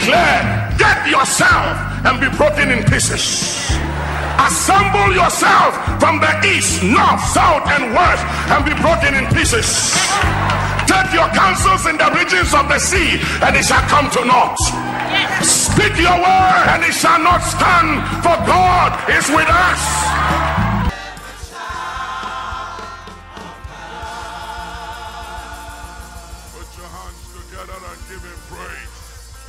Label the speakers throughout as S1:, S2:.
S1: declare, get yourself and be broken in pieces. Assemble yourself from the east, north, south, and west and be broken in pieces. Take your counsels in the regions of the sea, and it shall come to naught. Speak your word, and it shall not stand, for God is with us. Put your hands together and give him praise.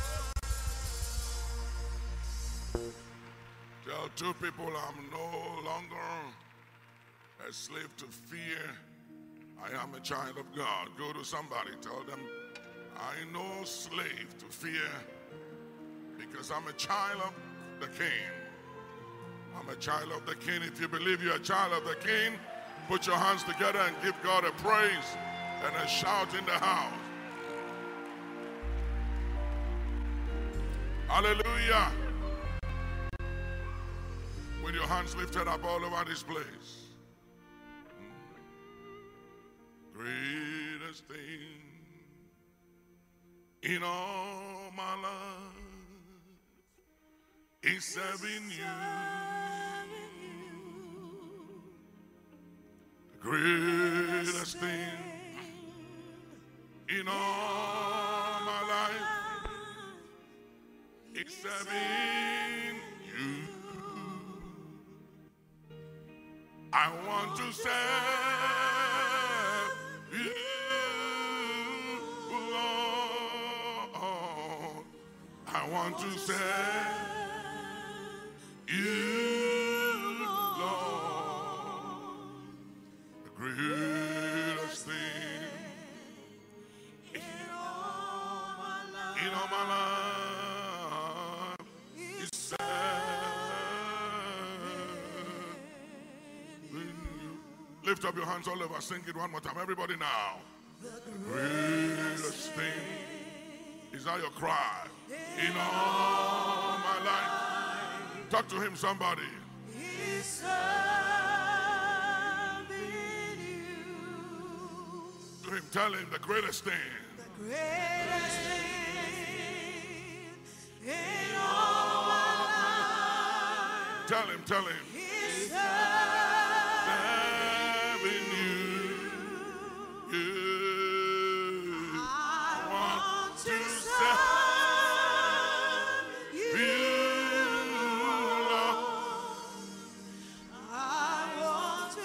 S1: Tell two people, I'm no longer a slave to fear. I am a child of God. Go to somebody, tell them, I no slave to fear, because I'm a child of the King. I'm a child of the King. If you believe you're a child of the King, put your hands together and give God a praise and a shout in the house. Hallelujah. With your hands lifted up all over this place. Greatest thing in all my life is serving you. The greatest thing in all my life is serving you. I want to serve you, Lord. I want to serve you, Lord. The greatest thing in all my life is lift up your hands all over. Sing it one more time. Everybody now. The greatest thing. Is that your cry? In all my life. Talk to him, somebody. He's serving you. To him, tell him the greatest thing. The greatest thing in all my life. Tell him, tell him. He's serving you. I want to serve you, Lord. I want to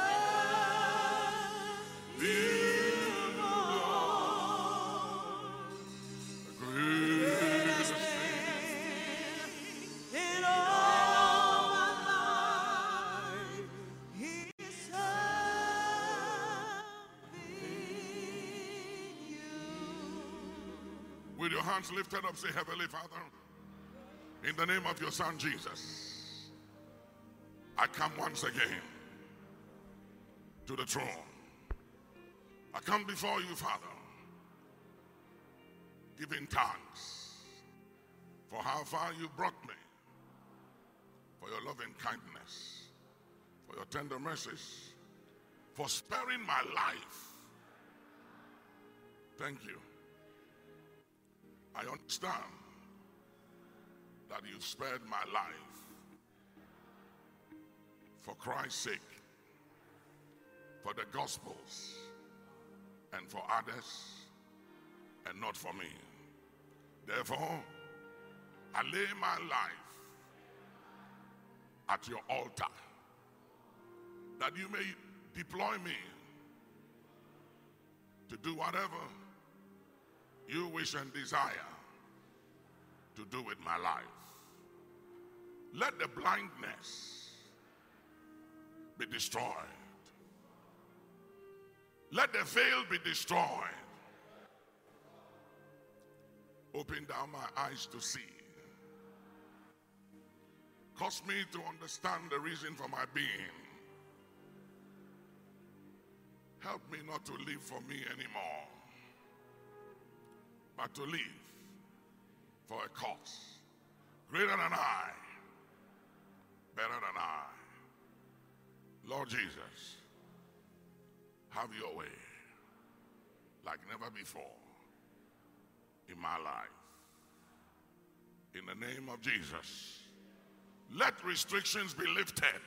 S1: serve you, Lord. The greatest thing in all my life is serving you. With your hands lifted up, say, Heavenly Father, in the name of your Son Jesus, I come once again to the throne. I come before you, Father, giving thanks for how far you brought me, for your loving kindness, for your tender mercies, for sparing my life. Thank you. I understand that you spared my life for Christ's sake, for the gospels, and for others, and not for me. Therefore, I lay my life at your altar, that you may deploy me to do whatever you wish and desire to do with my life. Let the blindness be destroyed. Let the veil be destroyed. Open down my eyes to see. Cause me to understand the reason for my being. Help me not to live for me anymore, but to live for a cause greater than I, better than I. Lord Jesus, have your way like never before in my life. in the name of Jesus. Let restrictions be lifted.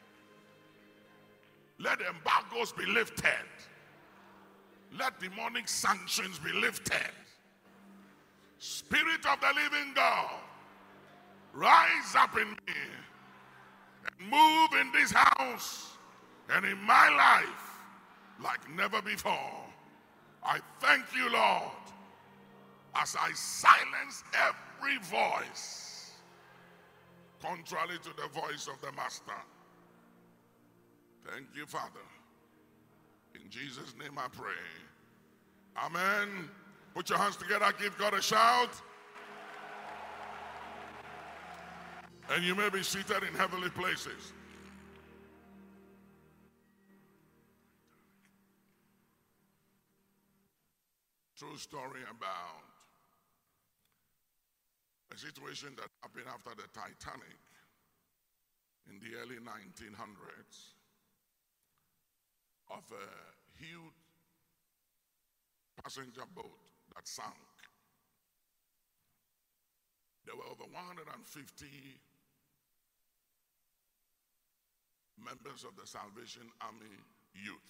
S1: Let embargoes be lifted. Let demonic sanctions be lifted. Spirit of the living God, rise up in me and move in this house and in my life like never before. I thank you, Lord, as I silence every voice contrary to the voice of the Master. Thank you, Father. In Jesus' name I pray. Amen. Put your hands together. Give God a shout. And you may be seated in heavenly places. True story about a situation that happened after the Titanic in the early 1900s of a huge passenger boat that sank. There were over 150 members of the Salvation Army youth.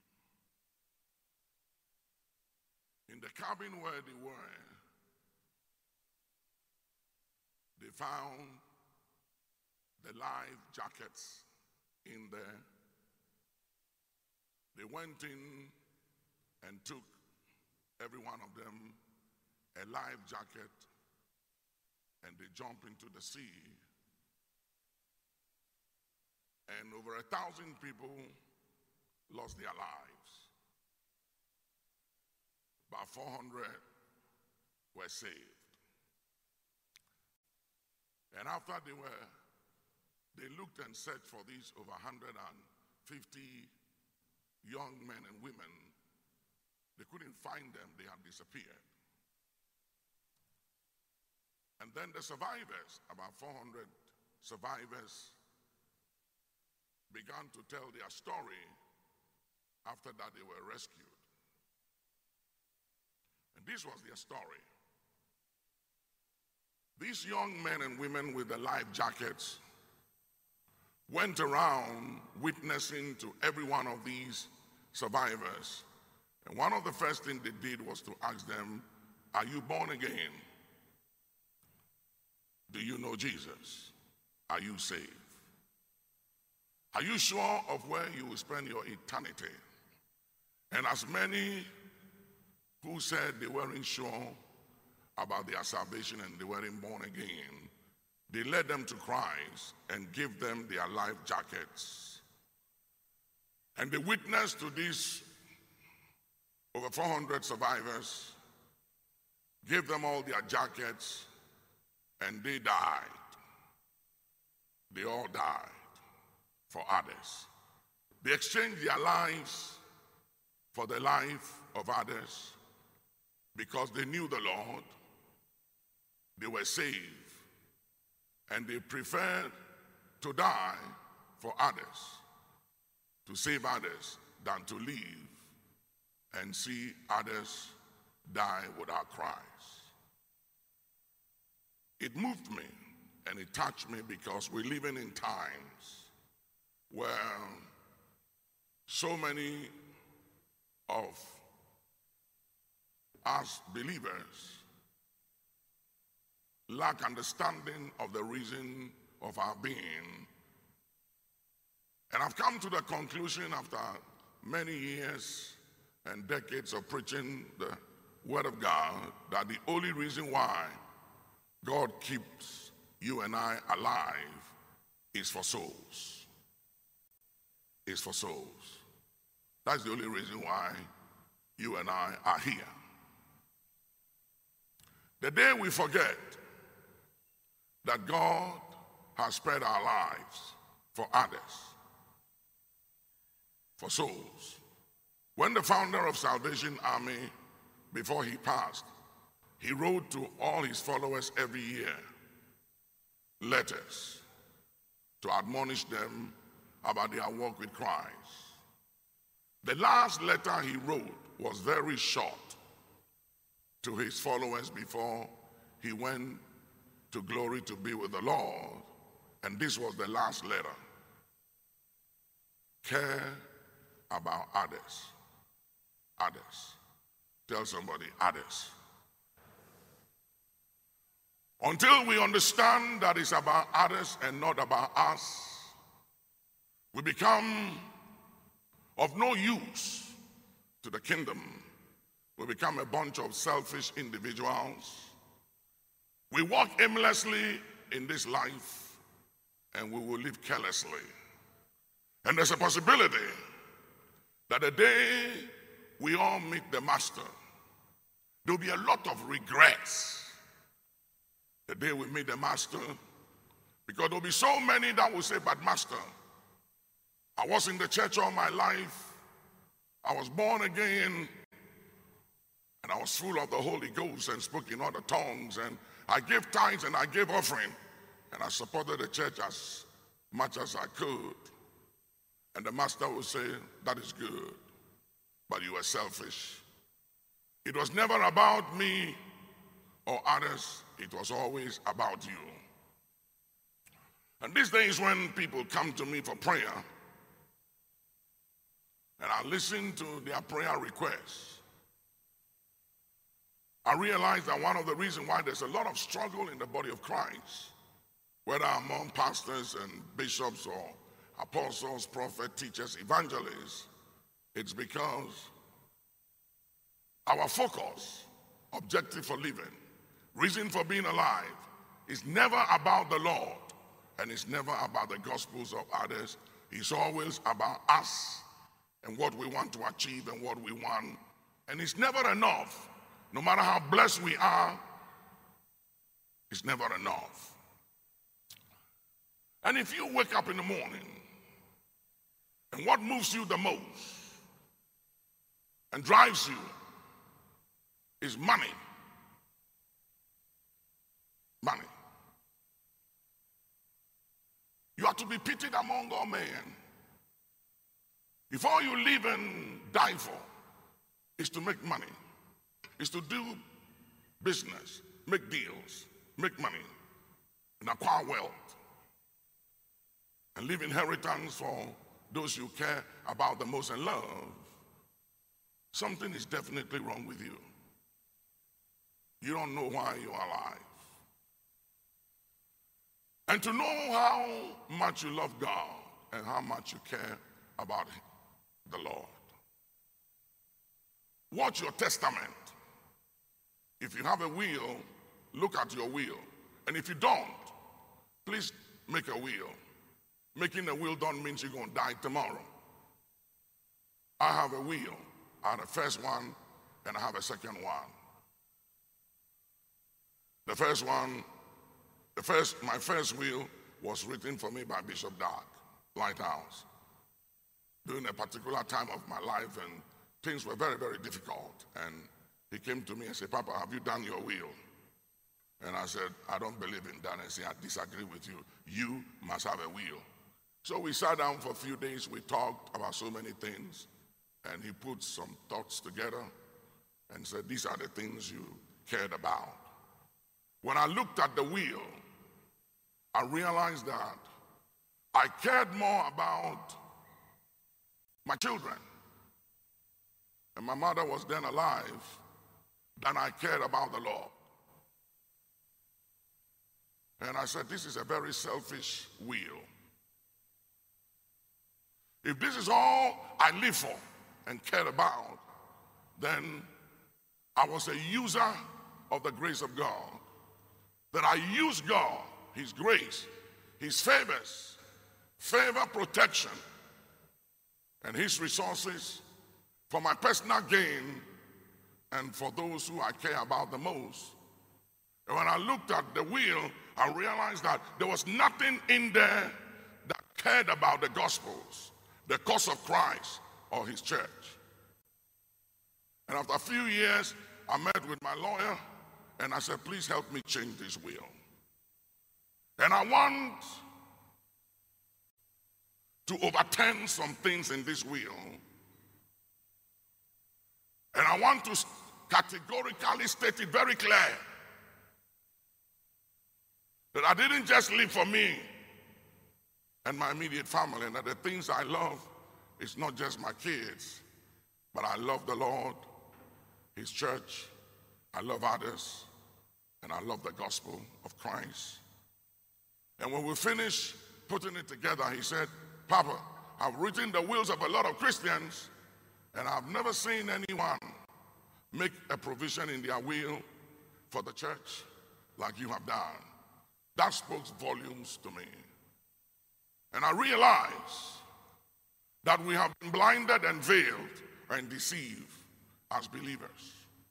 S1: In the cabin where they were, they found the life jackets in there. They went in and took every one of them a life jacket, and they jumped into the sea. And over 1,000 people lost their lives. About 400 were saved. And after they looked and searched for these over 150 young men and women. They couldn't find them. They had disappeared. And then the survivors, about 400 survivors, began to tell their story after that they were rescued. And this was their story. These young men and women with the life jackets went around witnessing to every one of these survivors. And one of the first things they did was to ask them, are you born again? Do you know Jesus? Are you saved? Are you sure of where you will spend your eternity? And as many who said they weren't sure about their salvation and they weren't born again, they led them to Christ and gave them their life jackets. And they witnessed to these over 400 survivors, gave them all their jackets, and they died. They all died for others. They exchanged their lives for the life of others because they knew the Lord, they were saved, and they preferred to die for others, to save others, than to live and see others die without Christ. It moved me and it touched me because we're living in times where so many of us believers lack understanding of the reason of our being. And I've come to the conclusion after many years and decades of preaching the Word of God that the only reason why God keeps you and I alive is for souls. Is for souls. That's the only reason why you and I are here. The day we forget that God has spared our lives for others, for souls. When the founder of Salvation Army, before he passed, he wrote to all his followers every year letters to admonish them about their walk with Christ. The last letter he wrote was very short to his followers before he went to glory to be with the Lord. And this was the last letter. Care about others. Others. Tell somebody, others. Until we understand that it's about others and not about us, we become of no use to the kingdom. We become a bunch of selfish individuals. We walk aimlessly in this life and we will live carelessly. And there's a possibility that the day we all meet the Master, there'll be a lot of regrets the day we meet the Master, because there'll be so many that will say, but Master, I was in the church all my life, I was born again, and I was full of the Holy Ghost and spoke in other tongues, and I gave tithes and I gave offering, and I supported the church as much as I could. And the Master will say, that is good, but you were selfish. It was never about me or others, it was always about you. And these days when people come to me for prayer, and I listen to their prayer requests, I realize that one of the reasons why there's a lot of struggle in the body of Christ, whether among pastors and bishops or apostles, prophets, teachers, evangelists, it's because our focus, objective for living, reason for being alive, is never about the Lord, and it's never about the gospels of others. It's always about us and what we want to achieve and what we want. And it's never enough. No matter how blessed we are, it's never enough. And if you wake up in the morning, and what moves you the most and drives you is money. Money. You are to be pitied among all men. If all you live and die for is to make money, is to do business, make deals, make money, and acquire wealth, and leave inheritance for those you care about the most and love, something is definitely wrong with you. You don't know why you're alive. And to know how much you love God and how much you care about the Lord. Watch your testament. If you have a will, look at your will. And if you don't, please make a will. Making a will don't mean you're going to die tomorrow. I have a will. I have a first one and I have a second one. My first will was written for me by Bishop Dark, Lighthouse, during a particular time of my life, and things were very, very difficult. And he came to me and said, Papa, have you done your will? And I said, I don't believe in that. And he said, I disagree with you. You must have a will. So we sat down for a few days. We talked about so many things. And he put some thoughts together and said, these are the things you cared about. When I looked at the will, I realized that I cared more about my children, and my mother was then alive, than I cared about the Lord. And I said, this is a very selfish will. If this is all I live for and care about, then I was a user of the grace of God. That I use God, His grace, His favors, favor, protection, and His resources for my personal gain and for those who I care about the most. And when I looked at the will, I realized that there was nothing in there that cared about the Gospels, the cause of Christ, or His church. And after a few years, I met with my lawyer, and I said, please help me change this will. And I want to overturn some things in this will. And I want to categorically state it very clear That I didn't just live for me and my immediate family, and that the things I love is not just my kids, but I love the Lord, His church, I love others, and I love the gospel of Christ. And when we finished putting it together, he said, Papa, I've written the wills of a lot of Christians, and I've never seen anyone make a provision in their will for the church like you have done. That spoke volumes to me. And I realized that we have been blinded and veiled and deceived as believers.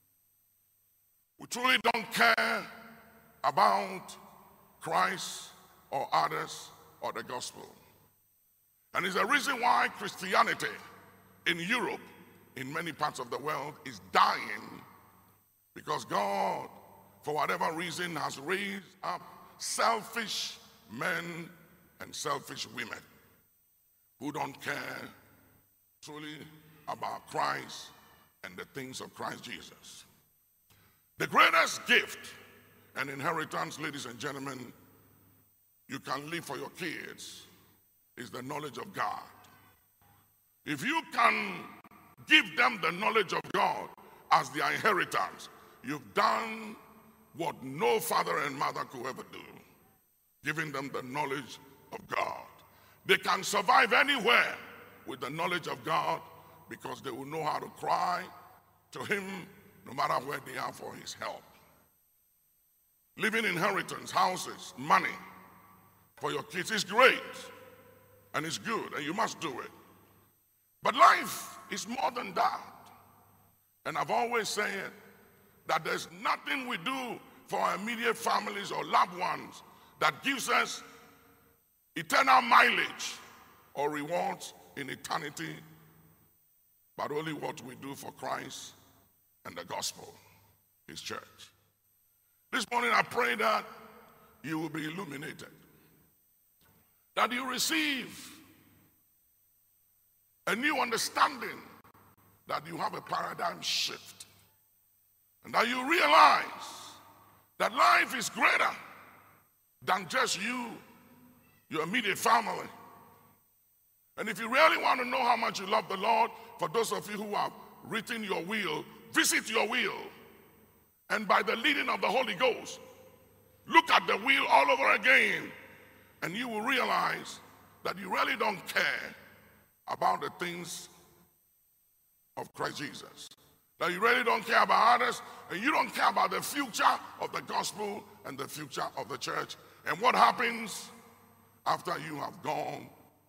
S1: We truly don't care about Christ or others or the gospel. And it's the reason why Christianity in Europe, in many parts of the world, is dying, because God, for whatever reason, has raised up selfish men and selfish women who don't care truly about Christ and the things of Christ Jesus. The greatest gift and inheritance, ladies and gentlemen, you can leave for your kids is the knowledge of God. If you can give them the knowledge of God as their inheritance, you've done what no father and mother could ever do, giving them the knowledge of God. They can survive anywhere with the knowledge of God because they will know how to cry to Him no matter where they are for His help. Leaving inheritance, houses, money for your kids is great and it's good and you must do it. But life is more than that. And I've always said that there's nothing we do for our immediate families or loved ones that gives us eternal mileage or rewards in eternity, but only what we do for Christ and the gospel, His church. This morning I pray that you will be illuminated, that you receive a new understanding, that you have a paradigm shift, and that you realize that life is greater than just you, your immediate family. And if you really want to know how much you love the Lord, for those of you who have written your will, visit your will, and by the leading of the Holy Ghost, look at the will all over again, and you will realize that you really don't care about the things of Christ Jesus. That you really don't care about others, and you don't care about the future of the gospel and the future of the church. And what happens after you have gone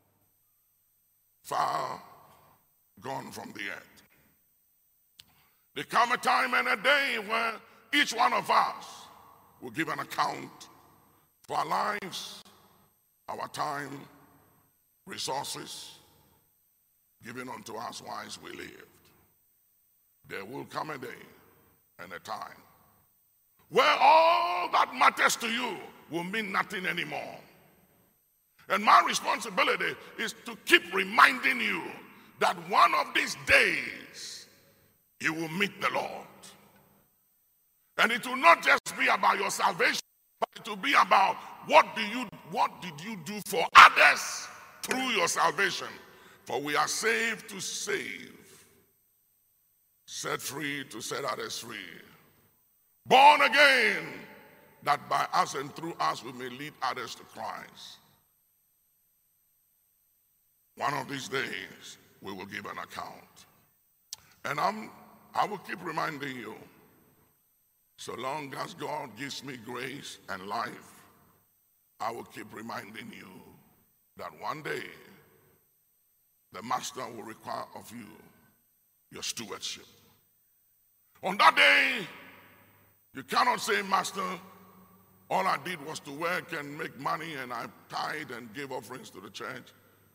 S1: far, gone from the earth? There come a time and a day where each one of us will give an account for our lives, our time, resources, given unto us whilst we lived. There will come a day and a time where all that matters to you will mean nothing anymore. And my responsibility is to keep reminding you that one of these days you will meet the Lord. And it will not just be about your salvation, but it will be about what did you do for others through your salvation. For we are saved to save, set free to set others free, born again, that by us and through us we may lead others to Christ. One of these days we will give an account. And I will keep reminding you, so long as God gives me grace and life, I will keep reminding you that one day the Master will require of you your stewardship. On that day, you cannot say, Master, all I did was to work and make money and I tithed and gave offerings to the church.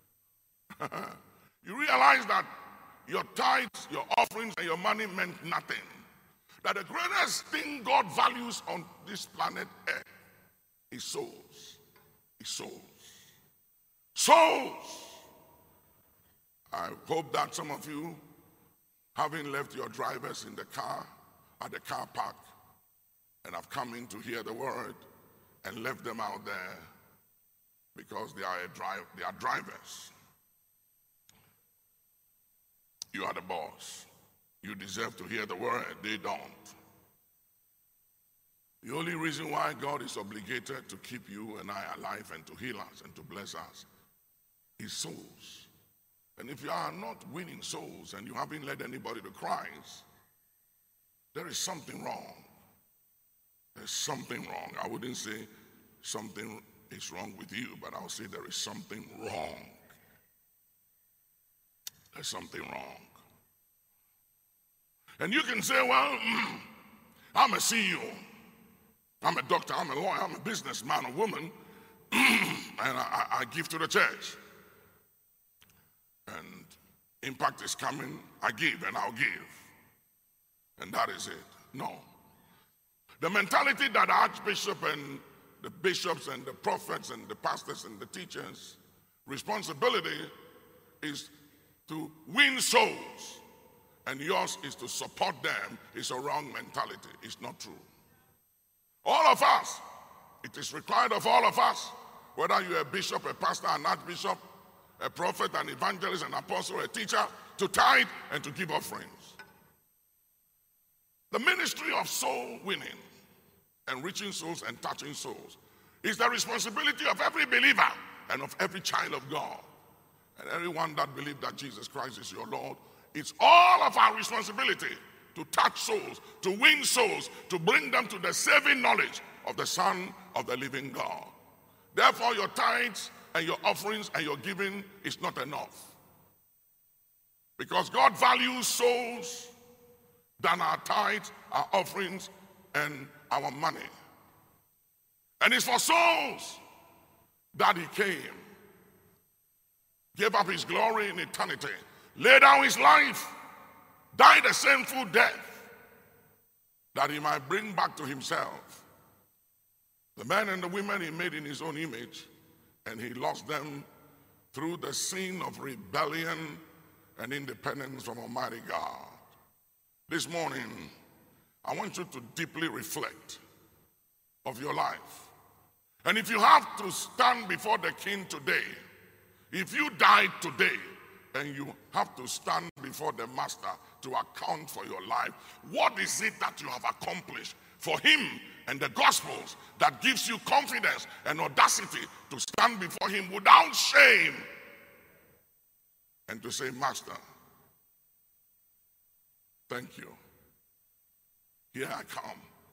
S1: You realize that your tithes, your offerings, and your money meant nothing. That the greatest thing God values on this planet Earth is souls. Is souls. Souls. I hope that some of you, having left your drivers in the car, at the car park, and have come in to hear the word, and left them out there because they are drivers. You are the boss. You deserve to hear the word. They don't. The only reason why God is obligated to keep you and I alive and to heal us and to bless us is souls. And if you are not winning souls and you haven't led anybody to Christ, there is something wrong. There's something wrong. I wouldn't say something is wrong with you, but I'll say there is something wrong. There's something wrong. And you can say, well, I'm a CEO. I'm a doctor, I'm a lawyer, I'm a businessman or woman, and I give to the church. And impact is coming, I give and I'll give. And that is it. No. The mentality that the Archbishop and the bishops and the prophets and the pastors and the teachers' responsibility is to win souls, and yours is to support them, is a wrong mentality. It's not true. All of us, it is required of all of us, whether you're a bishop, a pastor, an archbishop, a prophet, an evangelist, an apostle, a teacher, to tithe and to give offerings. The ministry of soul winning and reaching souls and touching souls is the responsibility of every believer and of every child of God. And everyone that believes that Jesus Christ is your Lord, it's all of our responsibility to touch souls, to win souls, to bring them to the saving knowledge of the Son of the living God. Therefore, your tithes and your offerings and your giving is not enough. Because God values souls than our tithes, our offerings, and our money. And it's for souls that he came, gave up his glory in eternity, laid down his life, died a sinful death, that he might bring back to himself the men and the women he made in his own image, and he lost them through the sin of rebellion and independence from Almighty God. This morning, I want you to deeply reflect of your life. And if you have to stand before the King today, if you died today and you have to stand before the Master to account for your life, what is it that you have accomplished for him and the Gospels that gives you confidence and audacity to stand before him without shame and to say, Master, thank you. Here I come.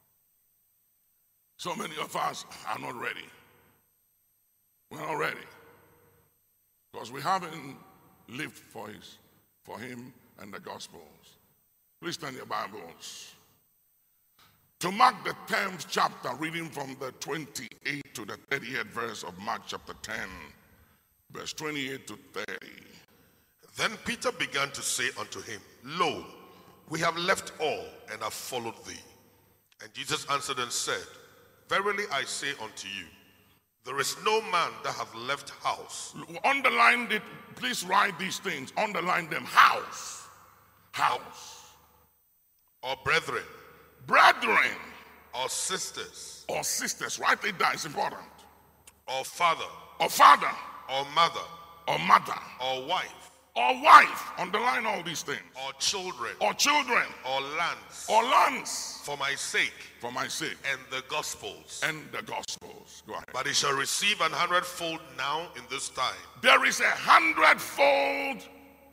S1: So many of us are not ready. We're not ready because we haven't lived for him and the Gospels. Please turn your Bibles to Mark the 10th chapter, reading from the 28th to the 30th verse of Mark chapter 10, verse 28 to 30.
S2: Then Peter began to say unto him, Lo, we have left all and have followed thee. And Jesus answered and said, Verily I say unto you, there is no man that hath left house.
S1: Underline it, please write these things. Underline them. House. House.
S2: Or brethren.
S1: Brethren.
S2: Or sisters.
S1: Or sisters. Write it down, it's important.
S2: Or father.
S1: Or father.
S2: Or mother.
S1: Or mother.
S2: Or wife.
S1: Or wife. Underline all these things.
S2: Or children.
S1: Or children.
S2: Or lands.
S1: Or lands.
S2: For my sake.
S1: For my sake.
S2: And the Gospels.
S1: And the Gospels. Go ahead.
S2: But he shall receive 100-fold now in this time.
S1: There is 100-fold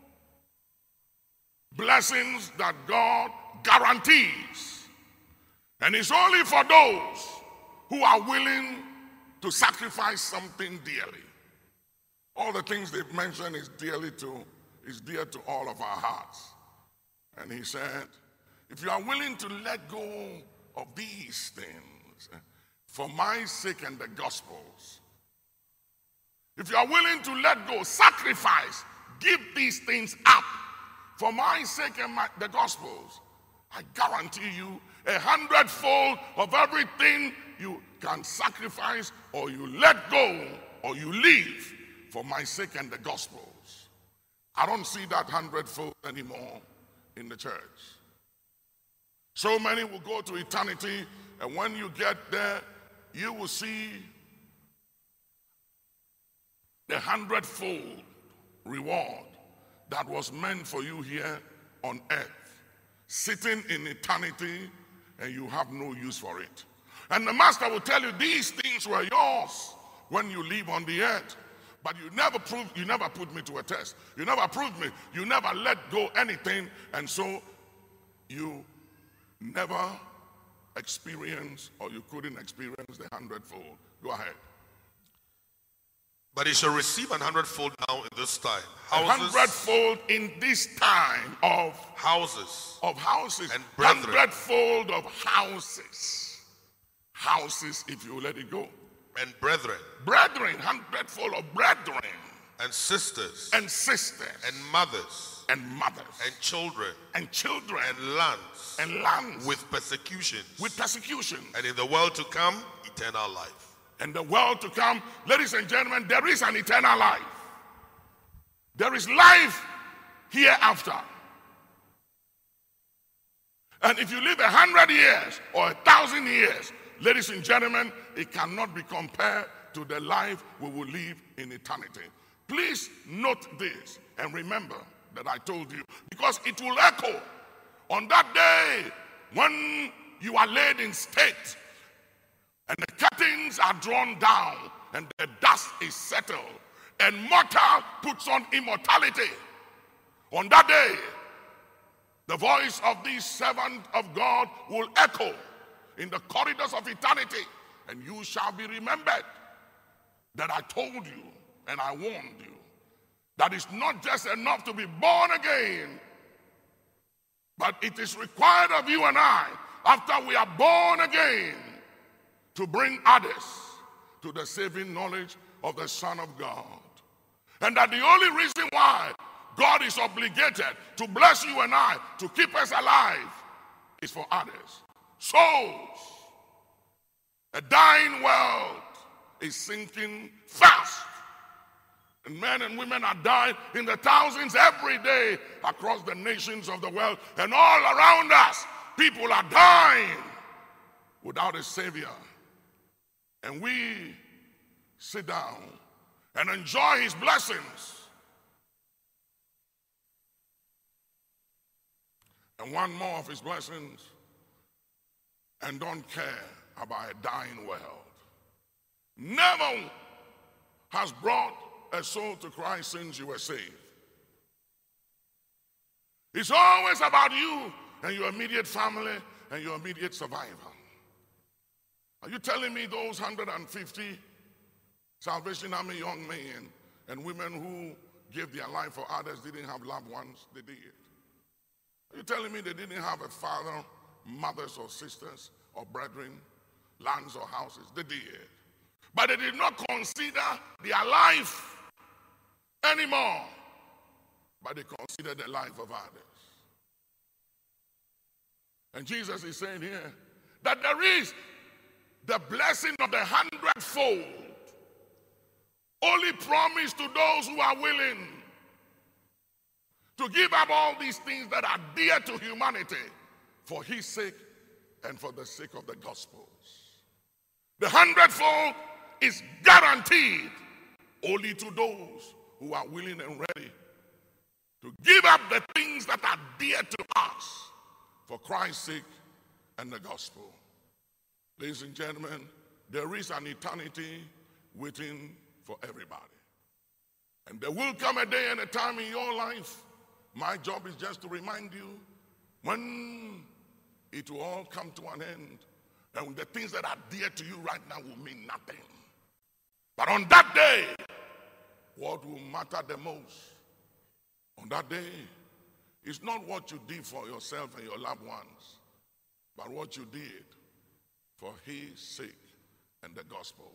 S1: blessings that God guarantees. And it's only for those who are willing to sacrifice something dearly. All the things they've mentioned is dear to all of our hearts. And he said, if you are willing to let go of these things for my sake and the Gospels, if you are willing to let go, sacrifice, give these things up for my sake and the Gospels, I guarantee you 100-fold of everything you can sacrifice or you let go or you leave for my sake and the Gospels. I don't see that 100-fold anymore in the church. So many will go to eternity, and when you get there, you will see the 100-fold reward that was meant for you here on earth, sitting in eternity, and you have no use for it. And the master will tell you these things were yours when you live on the earth, but you never put me to a test. You never proved me. You never let go anything, and so you never experience, or you couldn't experience the 100-fold. Go ahead.
S2: But he shall receive 100-fold now in this time.
S1: Houses, 100-fold in this time of
S2: houses.
S1: Of houses.
S2: And brethren.
S1: 100-fold of houses. Houses, if you let it go.
S2: And brethren.
S1: Brethren, 100-fold of brethren.
S2: And sisters.
S1: And sisters.
S2: And mothers.
S1: And mothers.
S2: And children.
S1: And children.
S2: And lands.
S1: And lands.
S2: With persecutions.
S1: With persecutions.
S2: And in the world to come, eternal life.
S1: And the world to come, ladies and gentlemen, there is an eternal life. There is life hereafter. And if you live 100 years or 1,000 years, ladies and gentlemen, it cannot be compared to the life we will live in eternity. Please note this and remember that I told you, because it will echo on that day when you are laid in state and the curtains are drawn down and the dust is settled and mortal puts on immortality. On that day, the voice of this servant of God will echo in the corridors of eternity, and you shall be remembered that I told you and I warned you that it's not just enough to be born again, but it is required of you and I, after we are born again, to bring others to the saving knowledge of the Son of God. And that the only reason why God is obligated to bless you and I, to keep us alive, is for others. Souls. A dying world is sinking fast. And men and women are dying in the thousands every day across the nations of the world. And all around us, people are dying without a Savior. And we sit down and enjoy his blessings. And one more of his blessings, and don't care about a dying world. Never has brought a soul to Christ since you were saved. It's always about you and your immediate family and your immediate survival. Are you telling me those 150 Salvation Army young men and women who gave their life for others didn't have loved ones? They did. Are you telling me they didn't have a father, mothers or sisters or brethren, lands or houses? They did. But they did not consider their life anymore, but they considered the life of others. And Jesus is saying here that there is the blessing of the 100-fold only promised to those who are willing to give up all these things that are dear to humanity for his sake and for the sake of the gospels. The 100-fold is guaranteed only to those who are willing and ready to give up the things that are dear to us for Christ's sake and the gospel. Ladies and gentlemen, there is an eternity waiting for everybody. And there will come a day and a time in your life, my job is just to remind you, when it will all come to an end, and the things that are dear to you right now will mean nothing. But on that day, what will matter the most on that day is not what you did for yourself and your loved ones, but what you did for his sake and the gospels.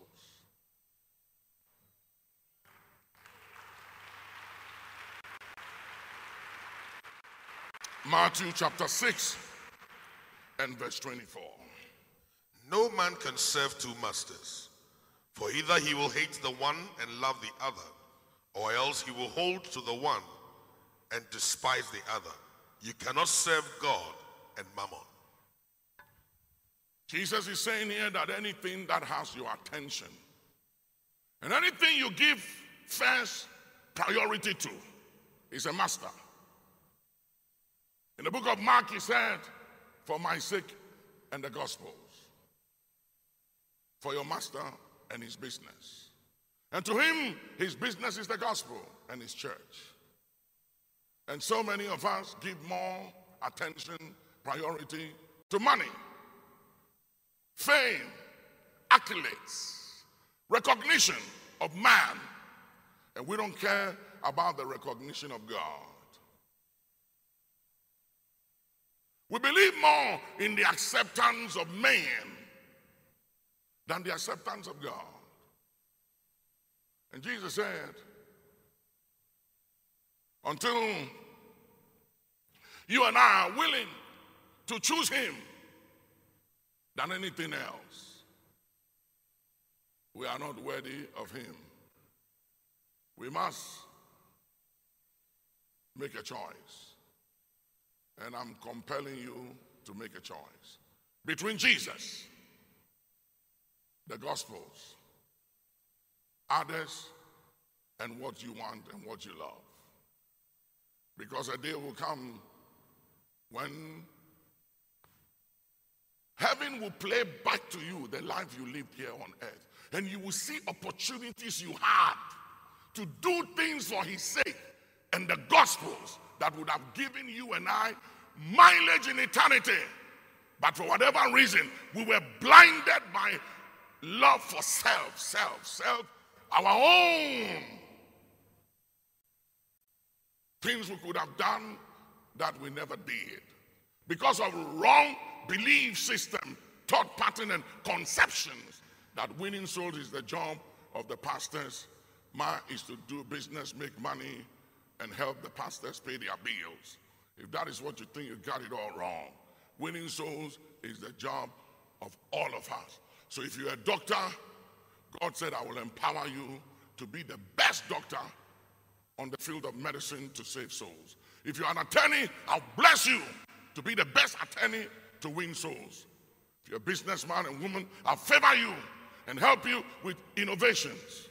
S1: Matthew chapter 6 and verse 24.
S2: No man can serve two masters, for either he will hate the one and love the other, or else he will hold to the one and despise the other. You cannot serve God and mammon.
S1: Jesus is saying here that anything that has your attention and anything you give first priority to is a master. In the book of Mark, he said, for my sake and the Gospels, for your master and his business. And to him, his business is the gospel and his church. And so many of us give more attention, priority to money, fame, accolades, recognition of man, and we don't care about the recognition of God. We believe more in the acceptance of man than the acceptance of God. And Jesus said, until you and I are willing to choose him than anything else, we are not worthy of him. We must make a choice. And I'm compelling you to make a choice between Jesus, the Gospels, others, and what you want and what you love. Because a day will come when heaven will play back to you the life you lived here on earth. And you will see opportunities you had to do things for his sake and the Gospels that would have given you and I mileage in eternity. But for whatever reason, we were blinded by love for self, our own. Things we could have done that we never did. Because of wrong belief system, thought pattern, and conceptions that winning souls is the job of the pastors. Mine is to do business, make money, and help the pastors pay their bills. If that is what you think, you got it all wrong. Winning souls is the job of all of us. So if you're a doctor, God said, I will empower you to be the best doctor on the field of medicine to save souls. If you're an attorney, I'll bless you to be the best attorney to win souls. If you're a businessman and woman, I'll favor you and help you with innovations,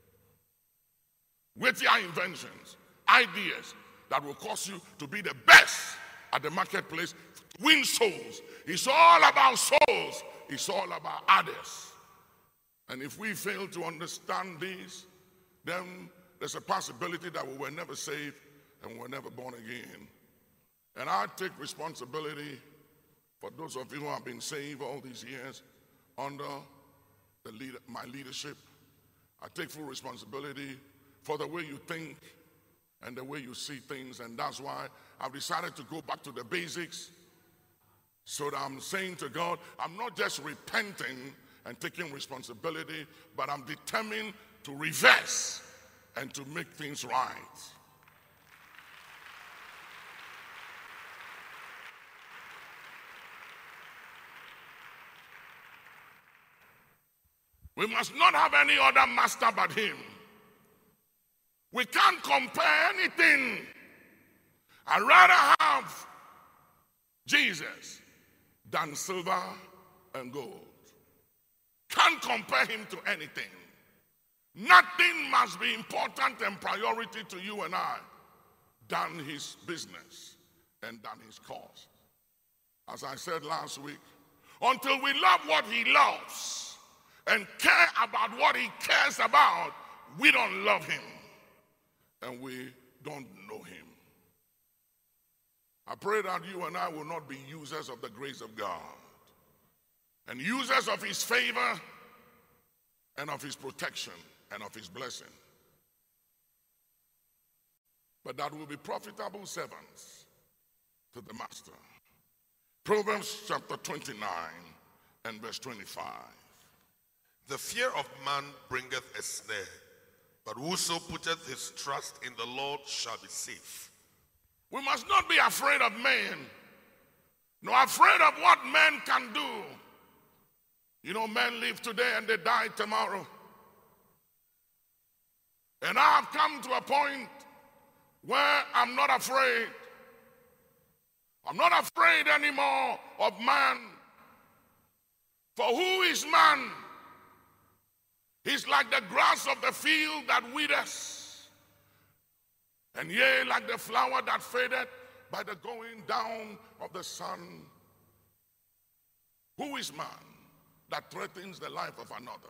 S1: witty inventions, ideas that will cause you to be the best at the marketplace, win souls. It's all about souls. It's all about others. And if we fail to understand this, then there's a possibility that we were never saved and we were never born again. And I take responsibility for those of you who have been saved all these years under my leadership. I take full responsibility for the way you think and the way you see things, and that's why I've decided to go back to the basics. So that I'm saying to God, I'm not just repenting and taking responsibility, but I'm determined to reverse and to make things right. We must not have any other master but him. We can't compare anything. I'd rather have Jesus than silver and gold. Can't compare him to anything. Nothing must be important and priority to you and I than his business and than his cause. As I said last week, until we love what he loves and care about what he cares about, we don't love him and we don't know him. I pray that you and I will not be users of the grace of God and users of his favor and of his protection and of his blessing, but that will be profitable servants to the master. Proverbs chapter 29 and verse 25.
S2: The fear of man bringeth a snare, but whoso putteth his trust in the Lord shall be safe.
S1: We must not be afraid of men, nor afraid of what men can do. You know, men live today and they die tomorrow. And I've come to a point where I'm not afraid. I'm not afraid anymore of man. For who is man? He's like the grass of the field that withers, and yea, like the flower that fadeth by the going down of the sun. Who is man that threatens the life of another?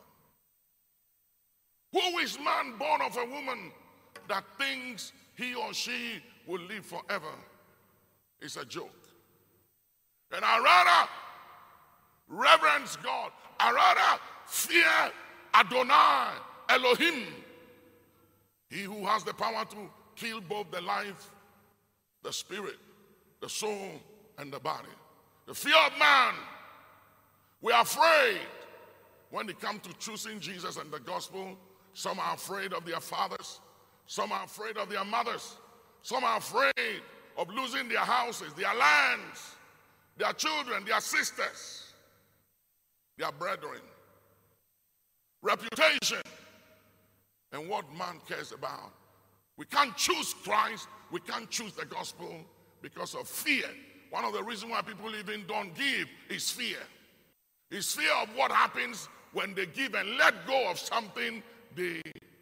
S1: Who is man born of a woman that thinks he or she will live forever? It's a joke. And I rather reverence God. I rather fear Adonai, Elohim, he who has the power to kill both the life, the spirit, the soul, and the body. The fear of man. We are afraid when it comes to choosing Jesus and the gospel. Some are afraid of their fathers. Some are afraid of their mothers. Some are afraid of losing their houses, their lands, their children, their sisters, their brethren, reputation, and what man cares about. We can't choose Christ. We can't choose the gospel because of fear. One of the reasons why people even don't give is fear. It's fear of what happens when they give and let go of something they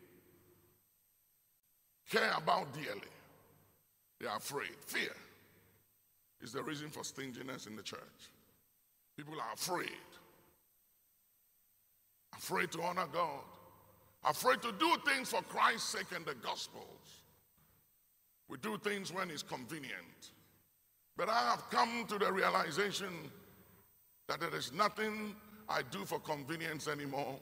S1: care about dearly. They are afraid. Fear is the reason for stinginess in the church. People are afraid. Afraid to honor God. Afraid to do things for Christ's sake and the gospels. We do things when it's convenient. But I have come to the realization that there is nothing I do for convenience anymore.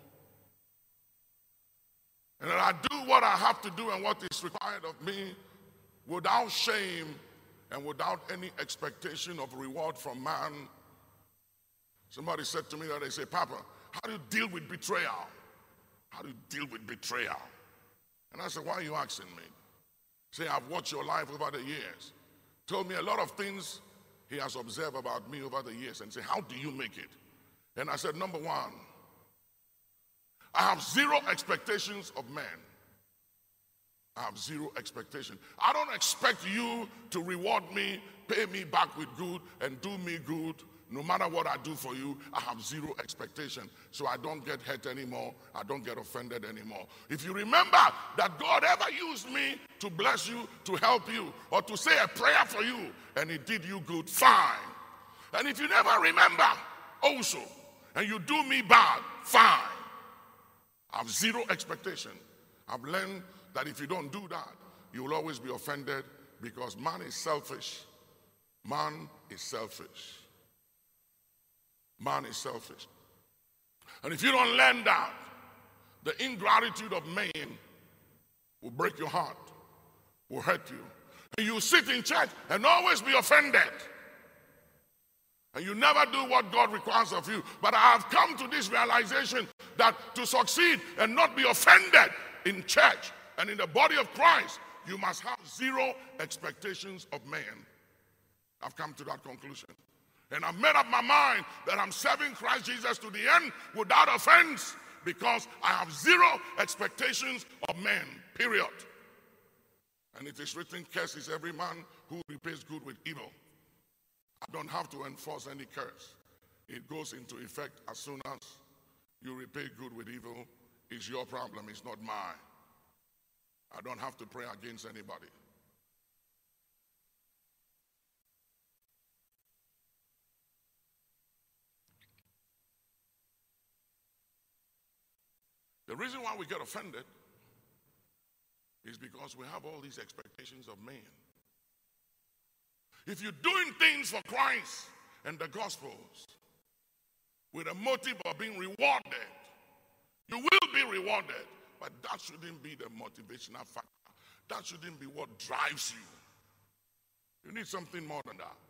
S1: And that I do what I have to do and what is required of me without shame and without any expectation of reward from man. Somebody said to me that, they say, Papa, how do you deal with betrayal? How do you deal with betrayal? And I said, why are you asking me? Say, I've watched your life over the years. Told me a lot of things he has observed about me over the years, and say, how do you make it? And I said, number one, I have zero expectations of men. I have zero expectation. I don't expect you to reward me, pay me back with good, and do me good. No matter what I do for you, I have zero expectation. So I don't get hurt anymore. I don't get offended anymore. If you remember that God ever used me to bless you, to help you, or to say a prayer for you, and it did you good, fine. And if you never remember also, and you do me bad, fine. I have zero expectation. I've learned that if you don't do that, you will always be offended, because man is selfish. Man is selfish. Man is selfish. And if you don't learn that, the ingratitude of man will break your heart, will hurt you. And you sit in church and always be offended. And you never do what God requires of you. But I have come to this realization that to succeed and not be offended in church and in the body of Christ, you must have zero expectations of man. I've come to that conclusion. And I've made up my mind that I'm serving Christ Jesus to the end without offense, because I have zero expectations of men, period. And it is written, curses every man who repays good with evil. I don't have to enforce any curse. It goes into effect as soon as you repay good with evil. It's your problem, it's not mine. I don't have to pray against anybody. The reason why we get offended is because we have all these expectations of men. If you're doing things for Christ and the Gospels with a motive of being rewarded, you will be rewarded, but that shouldn't be the motivational factor. That shouldn't be what drives you. You need something more than that.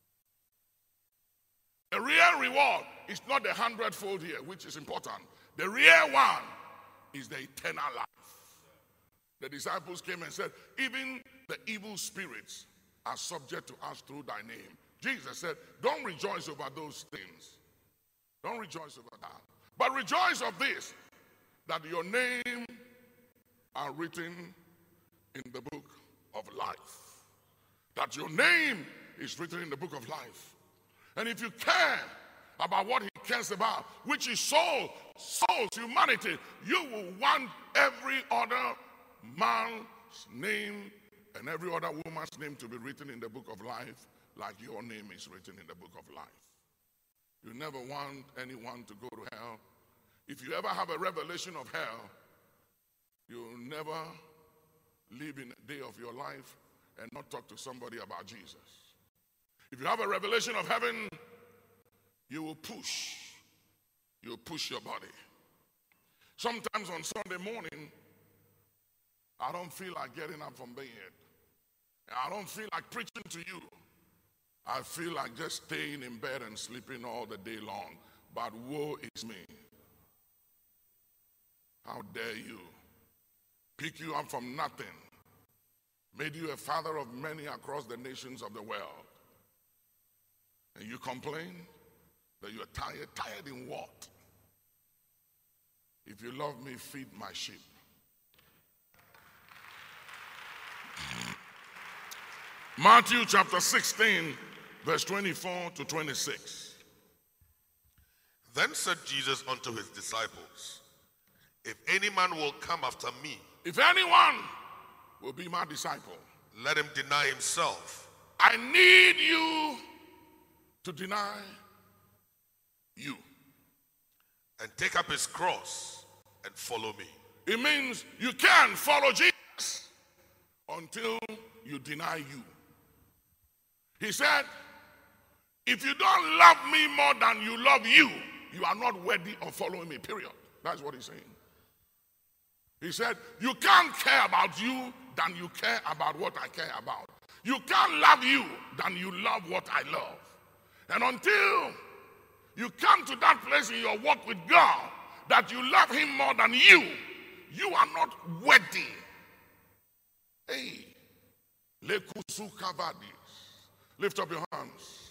S1: The real reward is not the 100-fold here, which is important. The real one is the eternal life. The disciples came and said, even the evil spirits are subject to us through thy name. Jesus said, don't rejoice over those things. Don't rejoice over that. But rejoice of this, that your name are written in the book of life. That your name is written in the book of life. And if you care about what he cares about, which is souls, humanity, you will want every other man's name and every other woman's name to be written in the book of life like your name is written in the book of life. You never want anyone to go to hell. If you ever have a revelation of hell, you'll never live in a day of your life and not talk to somebody about Jesus. If you have a revelation of heaven, you will push. You'll push your body. Sometimes on Sunday morning, I don't feel like getting up from bed. I don't feel like preaching to you. I feel like just staying in bed and sleeping all the day long. But woe is me. How dare you? Pick you up from nothing. Made you a father of many across the nations of the world. And you complain that you are tired. Tired in what? If you love me, feed my sheep. Matthew chapter 16, verse 24 to 26.
S2: Then said Jesus unto his disciples, if any man will come after me,
S1: if anyone will be my disciple,
S2: let him deny himself.
S1: I need you to deny you.
S2: And take up his cross and follow me.
S1: It means you can't follow Jesus until you deny you. He said, if you don't love me more than you love you, you are not worthy of following me, period. That's what he's saying. He said, you can't care about you than you care about what I care about. You can't love you than you love what I love. And until you come to that place in your walk with God that you love him more than you are not worthy. Hey, lekusu kavadi. Lift up your hands.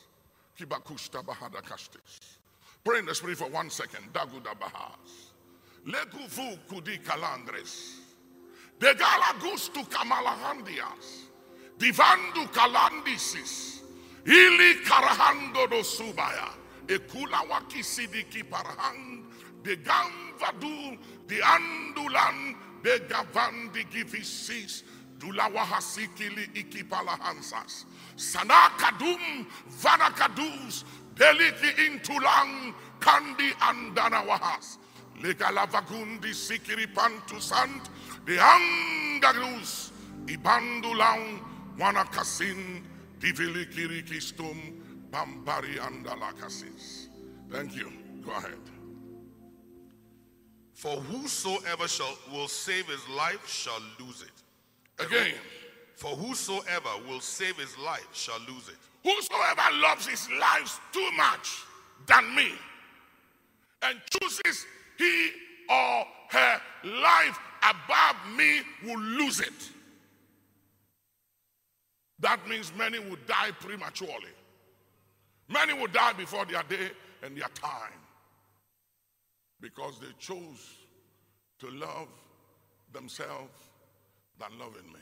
S1: Pray in the spirit for 1 second. Daguda bahas. Lekufu kudi kalandres. De galagustu kamalahandias. Divandu kalandisis. Ili karahando do subaya. Ekula wakisidiki parahang. De gamvadu. De andulan. De gavandi givisis. Dulawahasikili ikipalahansas. Sanakadum vanakadus beliki intulang kandi andanawahas legalavagundi sikiri pantusant de andagrus ibandulang wanakasin divilikirikistum bambari andalakasis. Thank you. Go ahead.
S2: For whosoever will save his life shall lose it.
S1: Again.
S2: For whosoever will save his life shall lose it.
S1: Whosoever loves his life too much than me and chooses he or her life above me will lose it. That means many will die prematurely. Many will die before their day and their time because they chose to love themselves than loving me.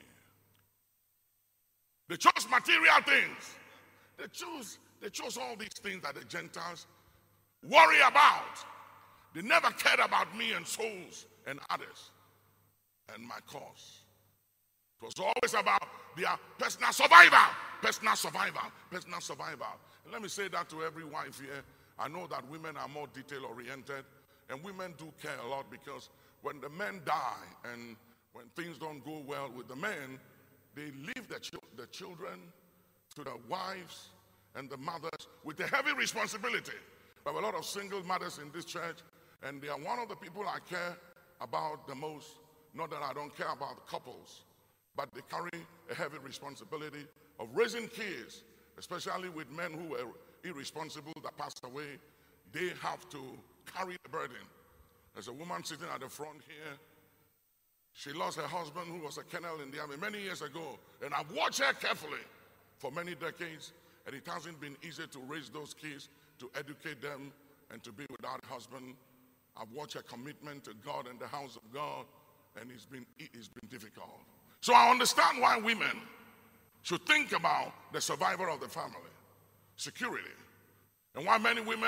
S1: They chose material things. They chose all these things that the Gentiles worry about. They never cared about me and souls and others and my cause. It was always about their personal survival. Personal survival. Personal survival. And let me say that to every wife here. I know that women are more detail-oriented, and women do care a lot because when the men die and when things don't go well with the men, they leave the children to the wives and the mothers with a heavy responsibility. We have a lot of single mothers in this church, and they are one of the people I care about the most. Not that I don't care about couples, but they carry a heavy responsibility of raising kids, especially with men who were irresponsible that passed away. They have to carry the burden. There's a woman sitting at the front here. She lost her husband who was a colonel in the army many years ago. And I've watched her carefully for many decades. And it hasn't been easy to raise those kids, to educate them, and to be without a husband. I've watched her commitment to God and the house of God. And it's been difficult. So I understand why women should think about the survival of the family, security. And why many women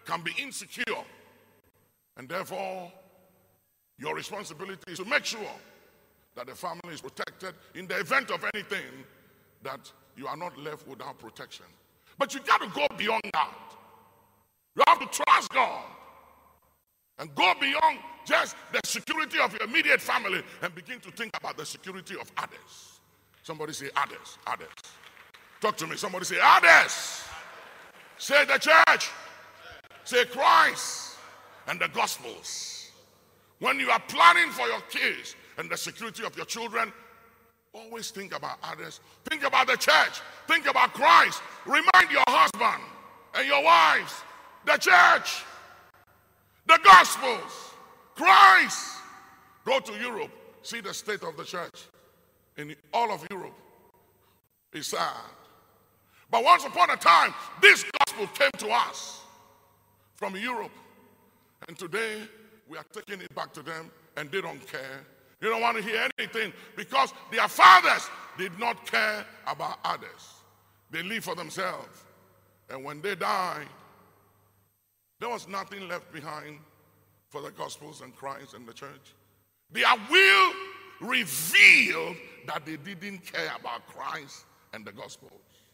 S1: can be insecure. And therefore, your responsibility is to make sure that the family is protected in the event of anything, that you are not left without protection. But you got to go beyond that. You have to trust God and go beyond just the security of your immediate family and begin to think about the security of others. Somebody say others, others. Talk to me. Somebody say others. Say the church. Say Christ and the Gospels. When you are planning for your kids and the security of your children, always think about others. Think about the church. Think about Christ. Remind your husband and your wives, the church, the Gospels, Christ. Go to Europe. See the state of the church in all of Europe. It's sad. But once upon a time, this gospel came to us from Europe. And today, we are taking it back to them, and they don't care. They don't want to hear anything because their fathers did not care about others. They live for themselves. And when they died, there was nothing left behind for the Gospels and Christ and the church. Their will revealed that they didn't care about Christ and the Gospels.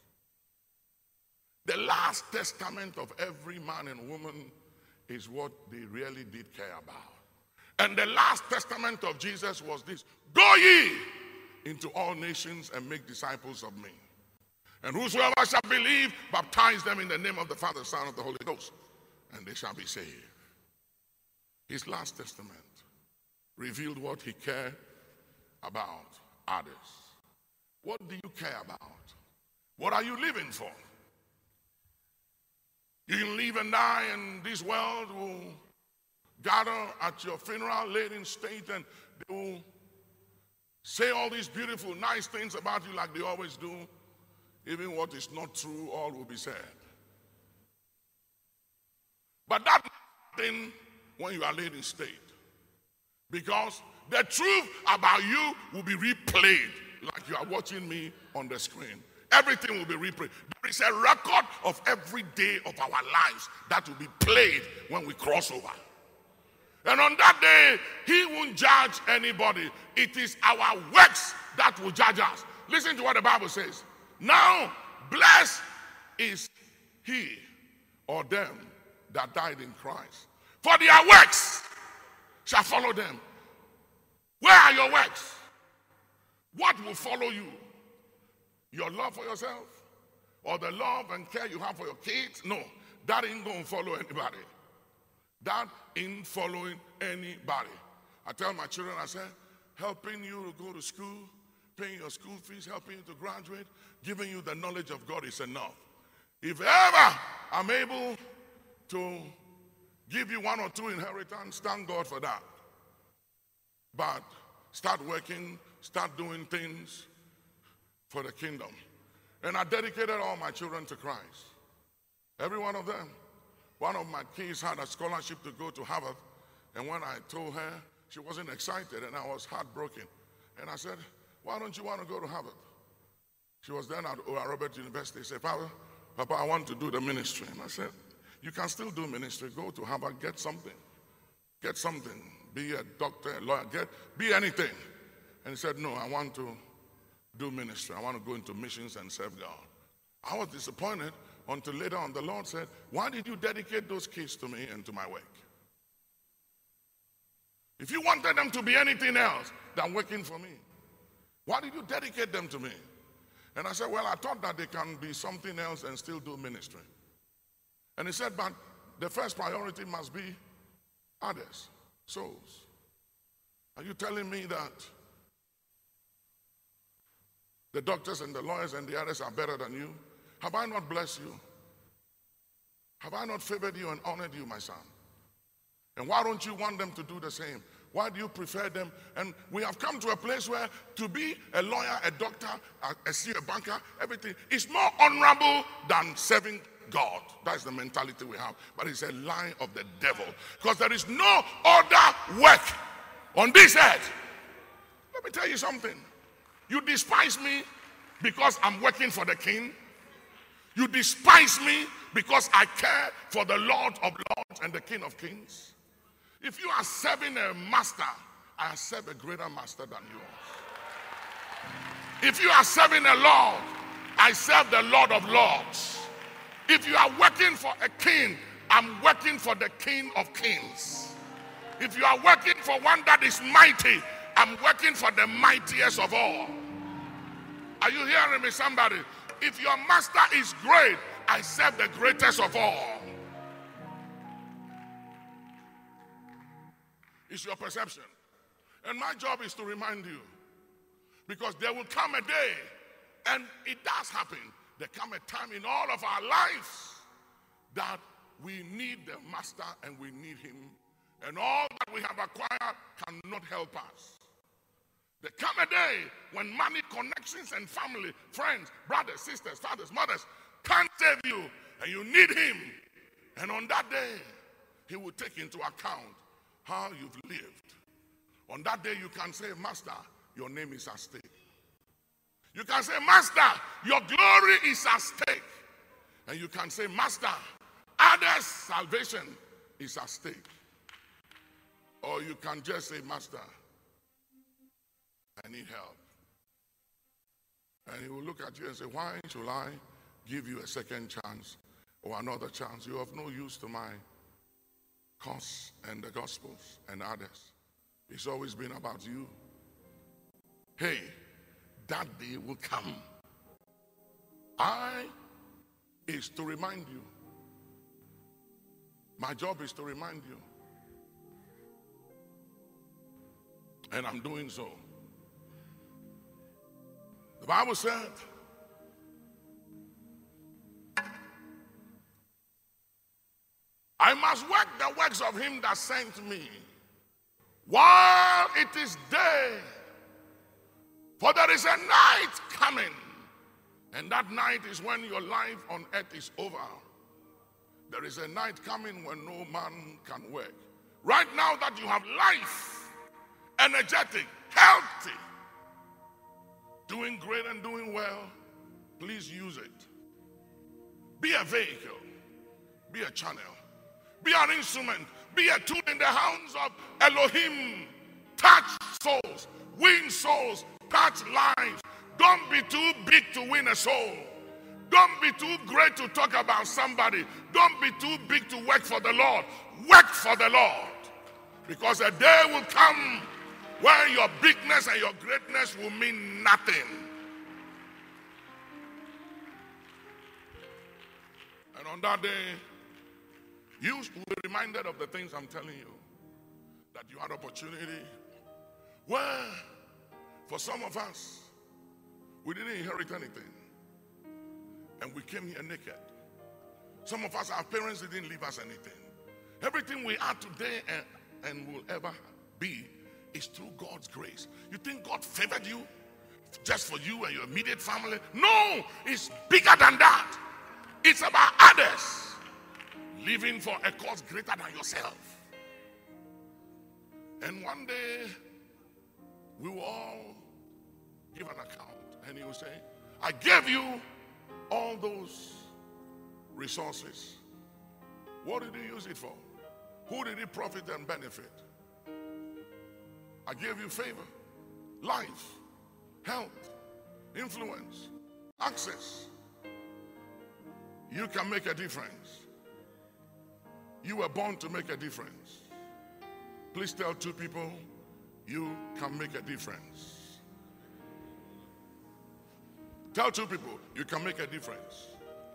S1: The last testament of every man and woman is what they really did care about. And the last testament of Jesus was this: go ye into all nations and make disciples of me. And whosoever shall believe, baptize them in the name of the Father, Son, and the Holy Ghost, and they shall be saved. His last testament revealed what he cared about others. What do you care about? What are you living for? You can live and die, and this world will gather at your funeral laid in state, and they will say all these beautiful, nice things about you like they always do. Even what is not true, all will be said. But that thing when you are laid in state, because the truth about you will be replayed like you are watching me on the screen. Everything will be replayed. There is a record of every day of our lives that will be played when we cross over. And on that day, he won't judge anybody. It is our works that will judge us. Listen to what the Bible says. Now, blessed is he or them that died in Christ, for their works shall follow them. Where are your works? What will follow you? Your love for yourself? Or the love and care you have for your kids? No, that ain't going to follow anybody. That ain't following anybody. I tell my children, I say, helping you to go to school, paying your school fees, helping you to graduate, giving you the knowledge of God is enough. If ever I'm able to give you one or two inheritance, thank God for that. But start working, start doing things for the kingdom. And I dedicated all my children to Christ. Every one of them. One of my kids had a scholarship to go to Harvard. And when I told her, she wasn't excited, and I was heartbroken. And I said, why don't you want to go to Harvard? She was then at O.R. Roberts University. She said, Papa, I want to do the ministry. And I said, you can still do ministry. Go to Harvard, get something. Get something. Be a doctor, a lawyer, be anything. And he said, no, I want to do ministry. I want to go into missions and serve God. I was disappointed until later on the Lord said, why did you dedicate those kids to me and to my work? If you wanted them to be anything else than working for me, why did you dedicate them to me? And I said, well, I thought that they can be something else and still do ministry. And he said, but the first priority must be others, souls. Are you telling me that the doctors and the lawyers and the others are better than you? Have I not blessed you? Have I not favored you and honored you, my son? And why don't you want them to do the same? Why do you prefer them? And we have come to a place where to be a lawyer, a doctor, a banker, everything is more honorable than serving God. That's the mentality we have. But it's a lie of the devil. Because there is no other work on this earth. Let me tell you something. You despise me because I'm working for the king. You despise me because I care for the Lord of Lords and the King of Kings. If you are serving a master, I serve a greater master than yours. If you are serving a Lord, I serve the Lord of Lords. If you are working for a king, I'm working for the King of Kings. If you are working for one that is mighty, I'm working for the mightiest of all. Are you hearing me, somebody? If your master is great, I serve the greatest of all. It's your perception. And my job is to remind you. Because there will come a day, and it does happen, there come a time in all of our lives that we need the master and we need him. And all that we have acquired cannot help us. There come a day when money, connections, and family, friends, brothers, sisters, fathers, mothers can't save you, and you need him. And on that day, he will take into account how you've lived. On that day, you can say, Master, your name is at stake. You can say, Master, your glory is at stake. And you can say, Master, others' salvation is at stake. Or you can just say, Master, I need help. And he will look at you and say, why should I give you a second chance or another chance? You have no use to my cause and the Gospels and others. It's always been about you. Hey, that day will come. I is to remind you. My job is to remind you. And I'm doing so. The Bible said, I must work the works of him that sent me while it is day. For there is a night coming, and that night is when your life on earth is over. There is a night coming when no man can work. Right now that you have life, energetic, healthy, doing great and doing well, please use it. Be a vehicle, be a channel, be an instrument, be a tool in the hands of Elohim. Touch souls, win souls, touch lives. Don't be too big to win a soul. Don't be too great to talk about somebody. Don't be too big to work for the Lord. Work for the Lord. Because a day will come where your bigness and your greatness will mean nothing. And on that day, you will be reminded of the things I'm telling you. That you had opportunity. Where, for some of us, we didn't inherit anything. And we came here naked. Some of us, our parents didn't leave us anything. Everything we are today and will ever be is through God's grace. You think God favored you just for you and your immediate family? No, it's bigger than that. It's about others living for a cause greater than yourself. And one day we will all give an account, and he will say, I gave you all those resources. What did you use it for? Who did it profit and benefit? I gave you favor, life, health, influence, access. You can make a difference. You were born to make a difference. Please tell two people, you can make a difference. Tell two people, you can make a difference.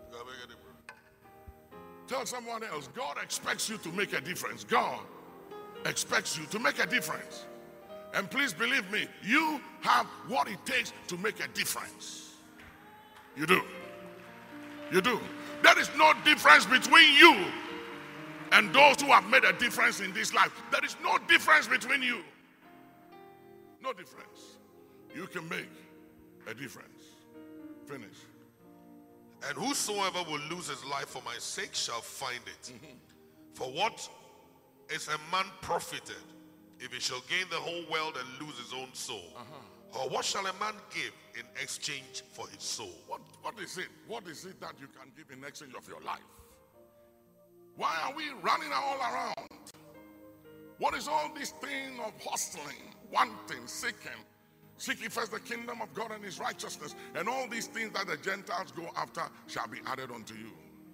S1: Tell someone else, God expects you to make a difference. God expects you to make a difference. And please believe me, you have what it takes to make a difference. You do. You do. There is no difference between you and those who have made a difference in this life. There is no difference between you. No difference. You can make a difference. Finish.
S2: And whosoever will lose his life for my sake shall find it. For what is a man profited if he shall gain the whole world and lose his own soul? Or what shall a man give in exchange for his soul?
S1: What is it? What is it that you can give in exchange of your life? Why are we running all around? What is all this thing of hustling, wanting, seeking? Seek ye first the kingdom of God and his righteousness, and all these things that the Gentiles go after shall be added unto you.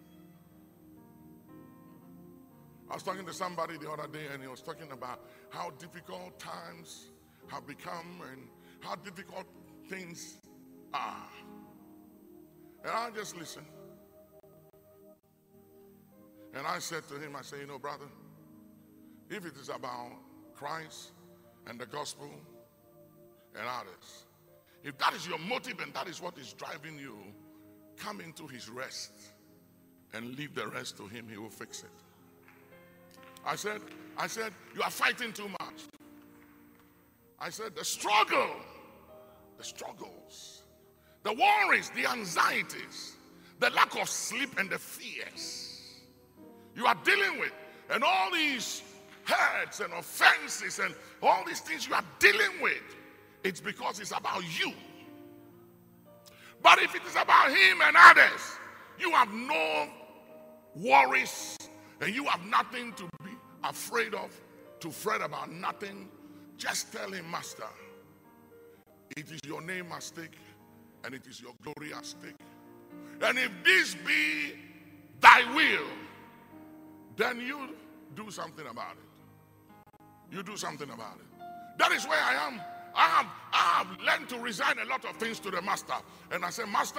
S1: I was talking to somebody the other day, and he was talking about how difficult times have become and how difficult things are. And I just listened. And I said to him, I said, you know, brother, if it is about Christ and the gospel and others, if that is your motive and that is what is driving you, come into his rest and leave the rest to him. He will fix it. I said, you are fighting too much. I said, the struggles, the worries, the anxieties, the lack of sleep and the fears you are dealing with, and all these hurts and offenses and all these things you are dealing with, it's because it's about you. But if it is about him and others, you have no worries and you have nothing to be afraid of, to fret about nothing. Just tell him, Master, it is your name at stake and it is your glory at stake. And if this be thy will, then you do something about it. You do something about it. That is where I am. I have learned to resign a lot of things to the master. And I say, Master,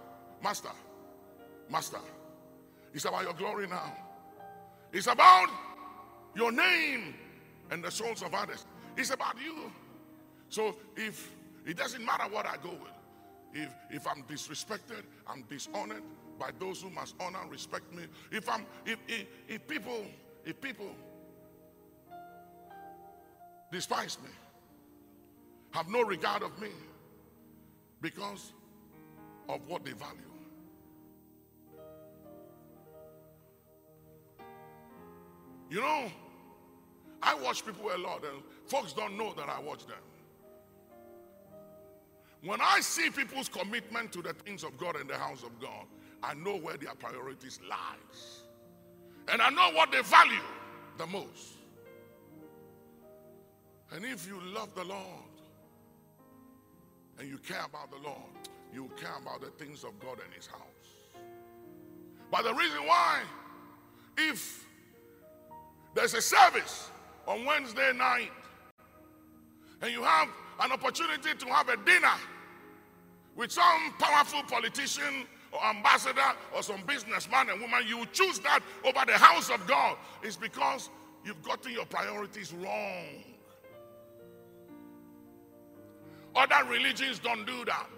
S1: it's about your glory now. It's about your name and the souls of others. It's about you. So if it doesn't matter what I go with, if I'm disrespected, I'm dishonored by those who must honor and respect me. If people despise me, have no regard of me because of what they value. You know, I watch people a lot, and folks don't know that I watch them. When I see people's commitment to the things of God and the house of God, I know where their priorities lies. And I know what they value the most. And if you love the Lord and you care about the Lord, you care about the things of God and his house. But the reason why, if there's a service on Wednesday night and you have an opportunity to have a dinner with some powerful politician or ambassador or some businessman and woman, you choose that over the house of God, it's because you've gotten your priorities wrong. Other religions don't do that.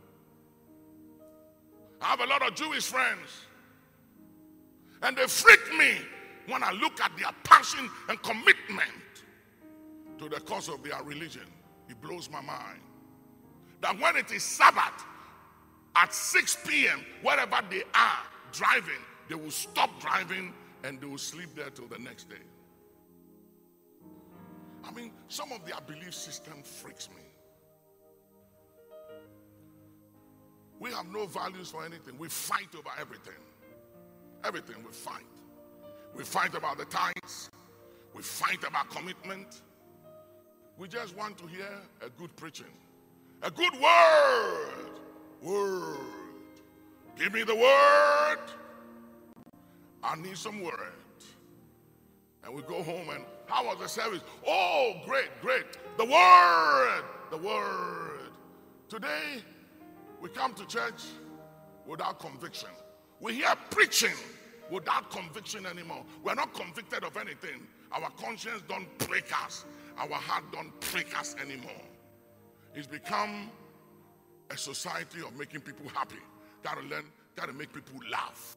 S1: I have a lot of Jewish friends, and they freak me when I look at their passion and commitment to the cause of their religion. It blows my mind that when it is Sabbath at 6 p.m., wherever they are driving, they will stop driving and they will sleep there till the next day. I mean, some of their belief system freaks me. We have no values for anything. We fight over everything. Everything we fight. We fight about the tithes. We fight about commitment. We just want to hear a good preaching. A good word. Word. Give me the word. I need some word. And we go home and, how was the service? Oh, great. The word. The word. Today, we come to church without conviction. We hear preaching without conviction anymore. We're not convicted of anything. Our conscience don't prick us. Our heart don't prick us anymore. It's become a society of making people happy. Gotta make people laugh.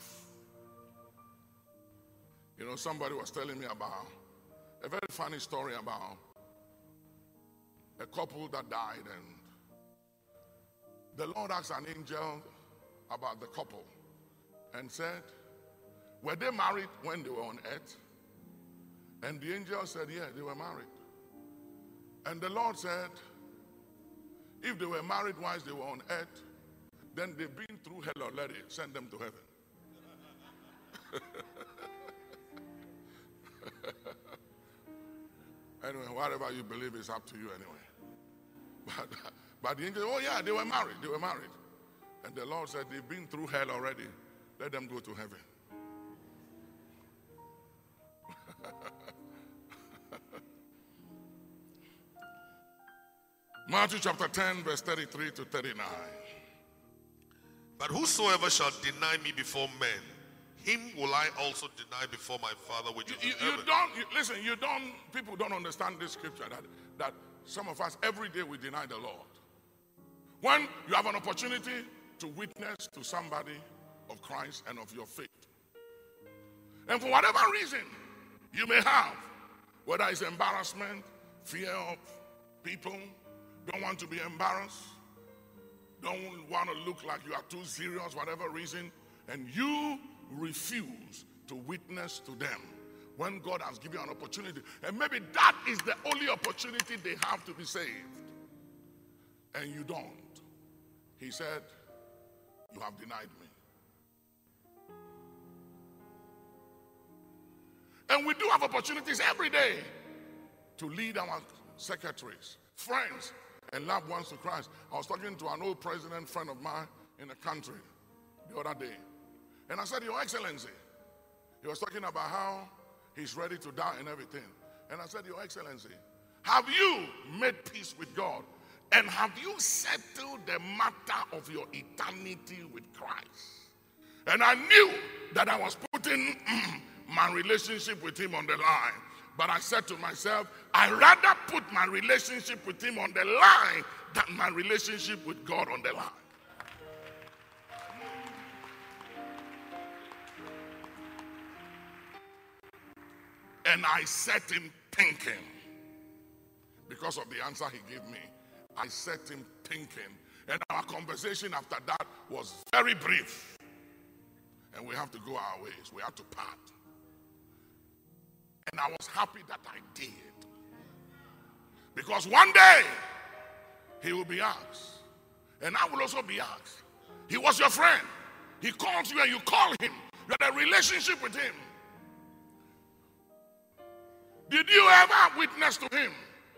S1: You know, somebody was telling me about a very funny story about a couple that died, and the Lord asked an angel about the couple and said, were they married when they were on earth? And the angel said, yeah, they were married. And the Lord said, If they were married whilst they were on earth, then they've been through hell already. Send them to heaven. Anyway, whatever you believe is up to you anyway. But the angel, oh yeah, they were married. They were married. And the Lord said, they've been through hell already. Let them go to heaven. Matthew chapter 10, verse 33 to 39.
S2: But whosoever shall deny me before men, him will I also deny before my Father which is in heaven.
S1: Listen, people don't understand this scripture that some of us every day we deny the Lord. When you have an opportunity to witness to somebody of Christ and of your faith, and for whatever reason you may have, whether it's embarrassment, fear of people, don't want to be embarrassed, don't want to look like you are too serious, whatever reason, and you refuse to witness to them when God has given you an opportunity, and maybe that is the only opportunity they have to be saved, and you don't. He said, you have denied me. And we do have opportunities every day to lead our secretaries, friends, and loved ones to Christ. I was talking to an old president friend of mine in the country the other day. And I said, Your Excellency. He was talking about how he's ready to die and everything. And I said, Your Excellency, have you made peace with God? And have you settled the matter of your eternity with Christ? And I knew that I was putting my relationship with him on the line. But I said to myself, I'd rather put my relationship with him on the line than my relationship with God on the line. And I set him thinking. Because of the answer he gave me, I set him thinking. And our conversation after that was very brief. And we have to go our ways. We have to part. And I was happy that I did. Because one day, he will be asked. And I will also be asked. He was your friend. He calls you and you call him. You had a relationship with him. Did you ever witness to him?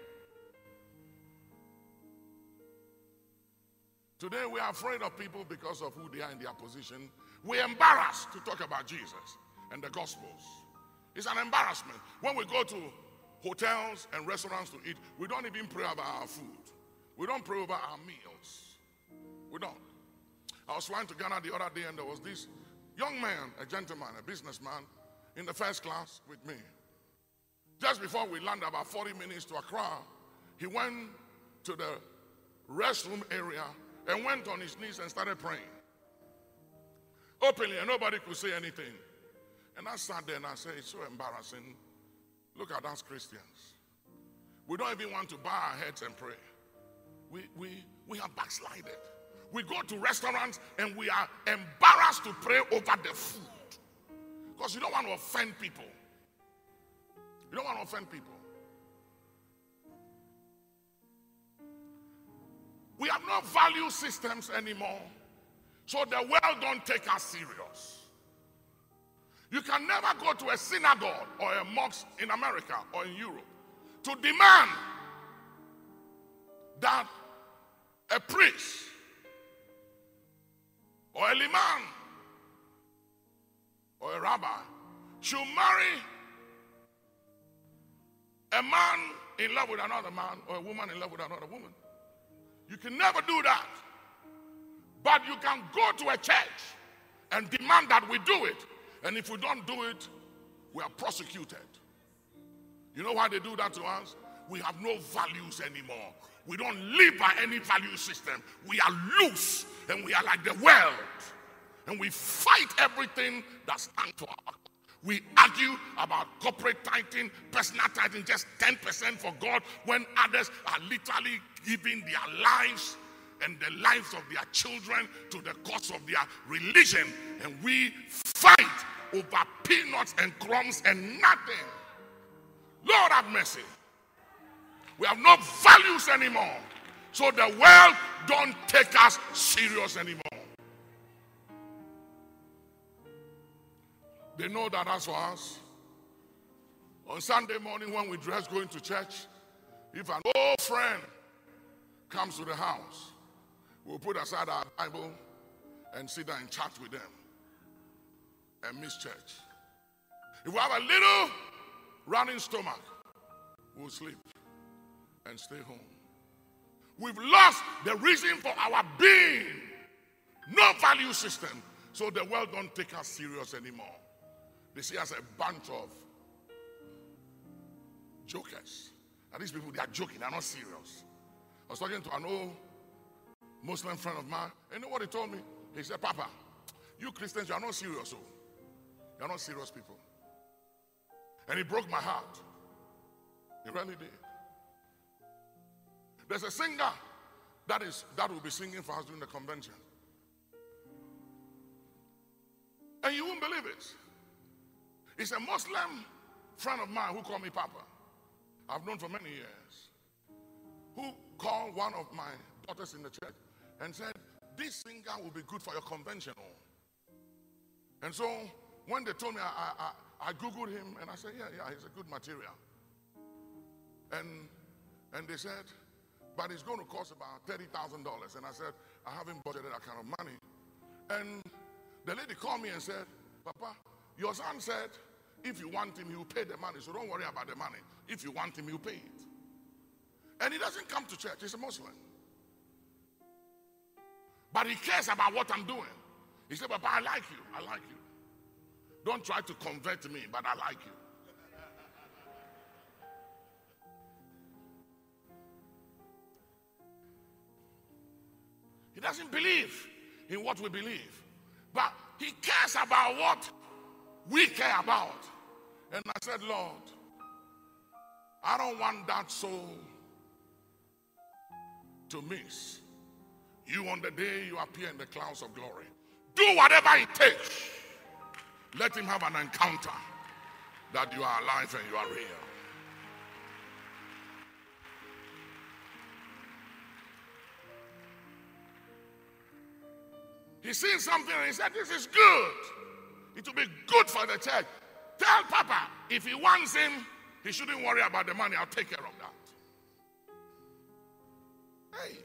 S1: Today we are afraid of people because of who they are in their position. We're embarrassed to talk about Jesus and the Gospels. It's an embarrassment. When we go to hotels and restaurants to eat, we don't even pray about our food. We don't pray about our meals. We don't. I was flying to Ghana the other day and there was this young man, a gentleman, a businessman, in the first class with me. Just before we landed, about 40 minutes to Accra, he went to the restroom area and went on his knees and started praying. Openly, and nobody could say anything. And I sat there and I said, it's so embarrassing. Look at us Christians. We don't even want to bow our heads and pray. We are backslided. We go to restaurants and we are embarrassed to pray over the food. Because you don't want to offend people. You don't want to offend people. We have no value systems anymore. So the world don't take us serious. You can never go to a synagogue or a mosque in America or in Europe to demand that a priest or a imam or a rabbi should marry a man in love with another man or a woman in love with another woman. You can never do that. But you can go to a church and demand that we do it. And if we don't do it, we are prosecuted. You know why they do that to us? We have no values anymore. We don't live by any value system. We are loose and we are like the world. And we fight everything that stands for us. We argue about corporate tithing, personal tithing, just 10% for God, when others are literally giving their lives and the lives of their children to the cause of their religion. And we fight over peanuts and crumbs and nothing. Lord have mercy. We have no values anymore. So the world don't take us serious anymore. They know that as for us, on Sunday morning when we dress going to church, if an old friend comes to the house, we'll put aside our Bible and sit down and chat with them and miss church. If we have a little running stomach, we'll sleep and stay home. We've lost the reason for our being. No value system. So the world don't take us serious anymore. They see us a bunch of jokers. And these people, they are joking. They're not serious. I was talking to an old Muslim friend of mine. And you know what he told me? He said, Papa, you Christians, you are not serious. Oh. You are not serious people. And he broke my heart. He really did. There's a singer that will be singing for us during the convention. And you won't believe it. It's a Muslim friend of mine who called me Papa. I've known for many years. Who called one of my daughters in the church and said, this singer will be good for your convention. And so when they told me, I Googled him and I said, yeah, he's a good material. And they said, but it's going to cost about $30,000. And I said, I haven't budgeted that kind of money. And the lady called me and said, Papa, your son said, if you want him, he'll pay the money. So don't worry about the money. If you want him, he'll pay it. And he doesn't come to church. He's a Muslim. But he cares about what I'm doing. He said, Papa, I like you. I like you. Don't try to convert me, but I like you. He doesn't believe in what we believe. But he cares about what we care about. And I said, Lord, I don't want that soul to miss you on the day you appear in the clouds of glory. Do whatever it takes. Let him have an encounter that you are alive and you are real. He seen something and he said, this is good. It will be good for the church. Tell Papa, if he wants him, he shouldn't worry about the money. I'll take care of that. Hey.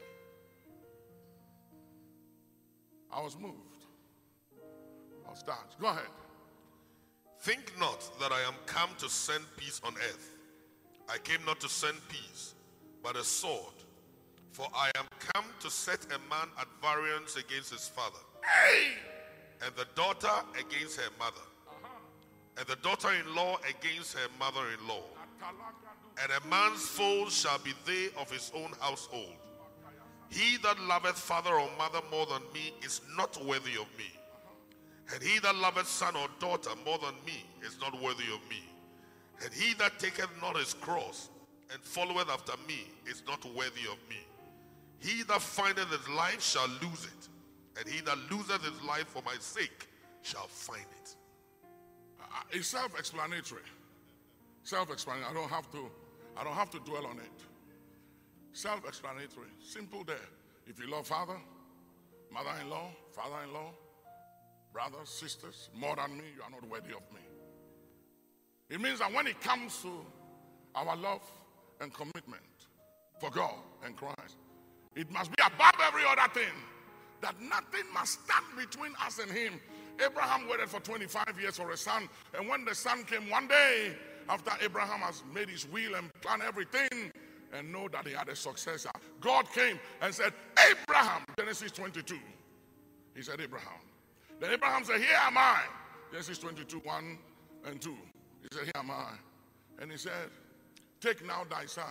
S1: I was moved. I'll start. Go ahead.
S2: Think not that I am come to send peace on earth. I came not to send peace, but a sword. For I am come to set a man at variance against his father.
S1: Hey!
S2: And the daughter against her mother. And the daughter-in-law against her mother-in-law. And a man's foes shall be they of his own household. He that loveth father or mother more than me is not worthy of me. And he that loveth son or daughter more than me is not worthy of me. And he that taketh not his cross and followeth after me is not worthy of me. He that findeth his life shall lose it. And he that loseth his life for my sake shall find it.
S1: It's self-explanatory. Self-explanatory. I don't have to dwell on it. Self-explanatory. Simple there. If you love father, mother-in-law, father-in-law, brothers, sisters, more than me, you are not worthy of me. It means that when it comes to our love and commitment for God and Christ, it must be above every other thing. That nothing must stand between us and him. Abraham waited for 25 years for a son. And when the son came one day, after Abraham has made his will and planned everything, and know that he had a successor, God came and said, Abraham, Genesis 22. He said, Abraham. Then Abraham said, here am I. Genesis 22, 1 and 2. He said, here am I. And he said, take now thy son,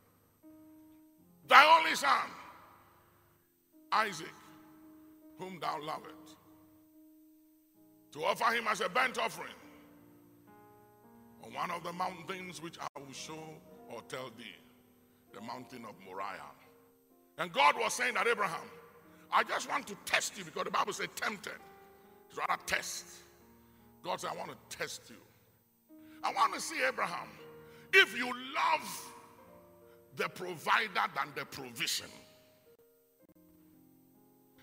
S1: thy only son, Isaac, whom thou lovest, to offer him as a burnt offering on one of the mountains which I will show or tell thee, the mountain of Moriah. And God was saying that, Abraham, I just want to test you, because the Bible said tempted. It's rather test. God said, I want to test you. I want to see, Abraham, if you love the provider than the provision.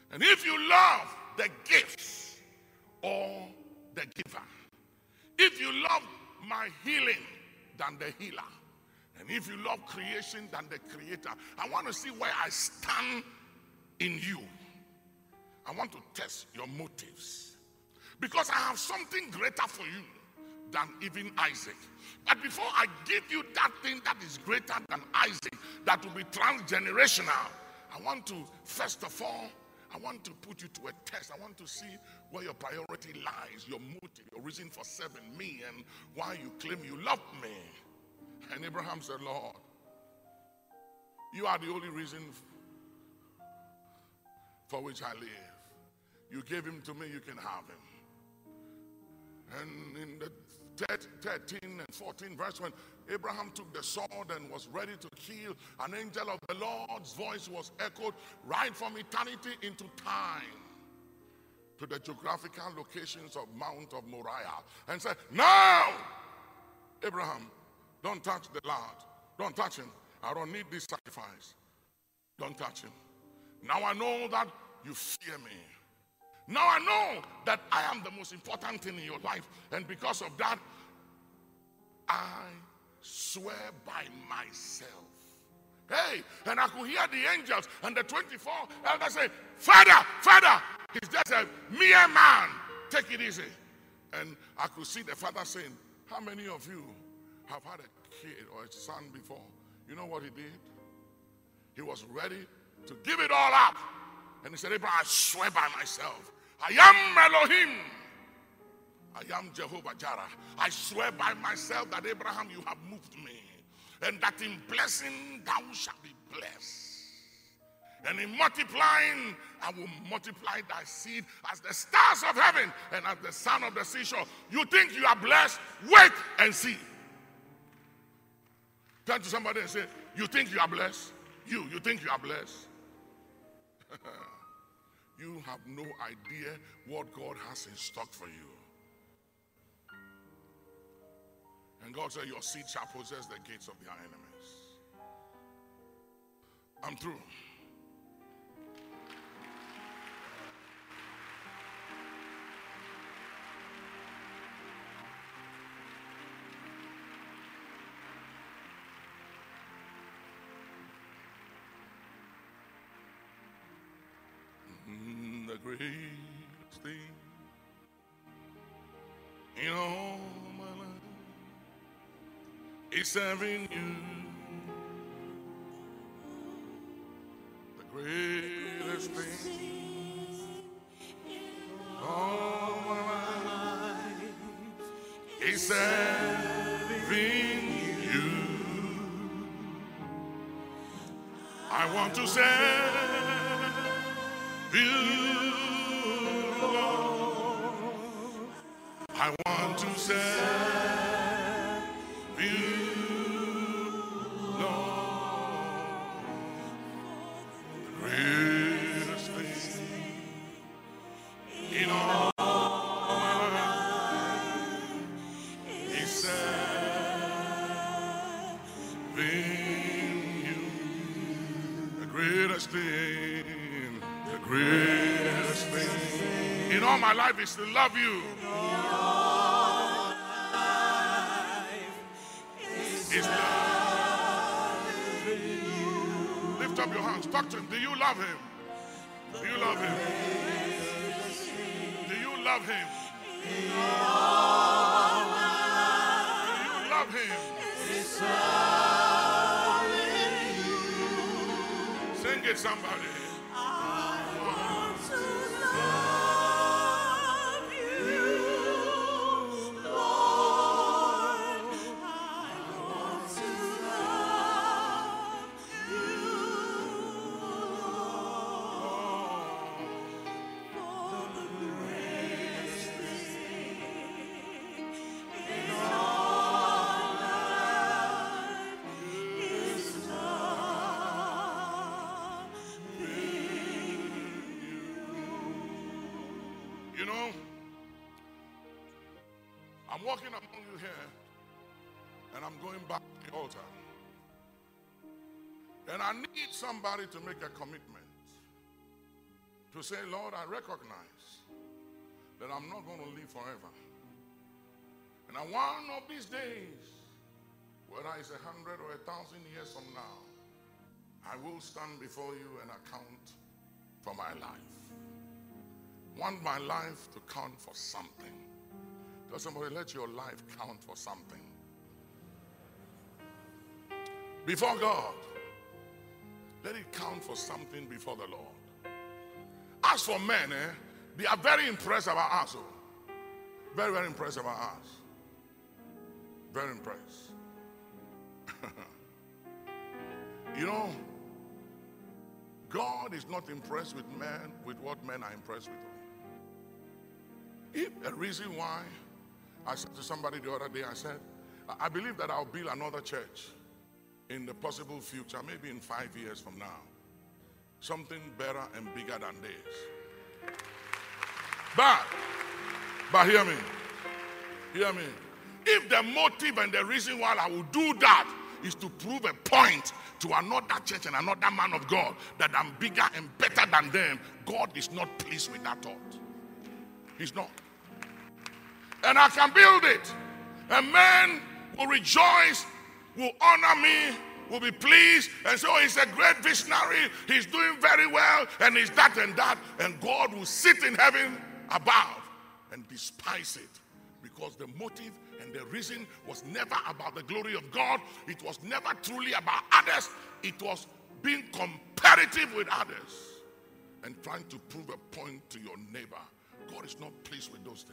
S1: And if you love the gifts or the giver, if you love my healing than the healer, and if you love creation than the creator, I want to see where I stand in you. I want to test your motives, because I have something greater for you than even Isaac. But before I give you that thing that is greater than Isaac, that will be transgenerational, I want to, first of all, I want to put you to a test. I want to see where your priority lies, your motive, your reason for serving me, and why you claim you love me. And Abraham said, Lord, you are the only reason for which I live. You gave him to me, you can have him. And in the 13 and 14 verse, when Abraham took the sword and was ready to kill, an angel of the Lord's voice was echoed right from eternity into time to the geographical locations of Mount of Moriah, and said, now, Abraham, don't touch the lad. Don't touch him. I don't need this sacrifice. Don't touch him. Now I know that you fear me. Now I know that I am the most important thing in your life. And because of that, I swear by myself. Hey, and I could hear the angels and the 24 elders say, Father, Father, he's just a mere man. Take it easy. And I could see the father saying, how many of you have had a kid or a son before? You know what he did? He was ready to give it all up. And he said, Abraham, I swear by myself, I am Elohim. I am Jehovah Jireh. I swear by myself that, Abraham, you have moved me, and that in blessing thou shalt be blessed. And in multiplying, I will multiply thy seed as the stars of heaven and as the sand of the seashore. You think you are blessed? Wait and see. Turn to somebody and say, you think you are blessed? You think you are blessed? You have no idea what God has in stock for you. And God said, your seed shall possess the gates of their enemies. I'm through. The greatest thing in all my life is serving you. The greatest thing in all my life is serving you. I want to serve you, Lord. I want to serve you, Lord. The greatest thing in all my life is serving you. The greatest thing. The greatest thing in all my life is to love you. Is love you. Lift up your hands. Talk to him. Do you love him? Do you love him? Do you love him? Do you love him? Sing it, somebody. You know, I'm walking among you here, and I'm going back to the altar. And I need somebody to make a commitment. to say, Lord, I recognize that I'm not going to live forever. And one of these days, whether it's 100 or 1,000 years from now, I will stand before you and account for my life. Want my life to count for something. Tell somebody, let your life count for something. Before God, let it count for something before the Lord. As for men, they are very impressed about us. Very, very impressed about us. Very impressed. You know, God is not impressed with men, with what men are impressed with. If a reason why, I said to somebody the other day, I said, I believe that I'll build another church in the possible future, maybe in 5 years from now. Something better and bigger than this. But hear me. Hear me. If the motive and the reason why I will do that is to prove a point to another church and another man of God that I'm bigger and better than them, God is not pleased with that thought. He's not. And I can build it. And men will rejoice, will honor me, will be pleased, and say, oh, he's a great visionary, he's doing very well, and he's that and that. And God will sit in heaven above and despise it. Because the motive and the reason was never about the glory of God. It was never truly about others. It was being comparative with others and trying to prove a point to your neighbor. God is not pleased with those things.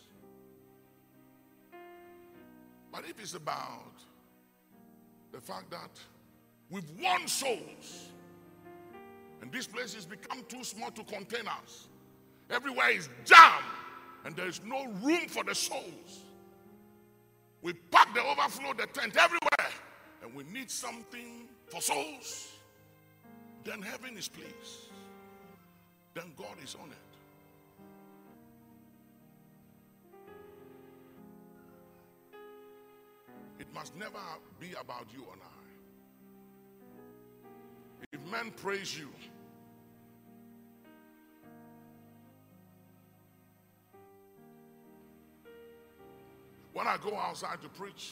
S1: But if it's about the fact that we've won souls and this place has become too small to contain us, everywhere is jammed and there is no room for the souls. We pack the overflow, the tent everywhere, and we need something for souls. Then heaven is pleased. Then God is on it. It must never be about you and I. If men praise you, when I go outside to preach,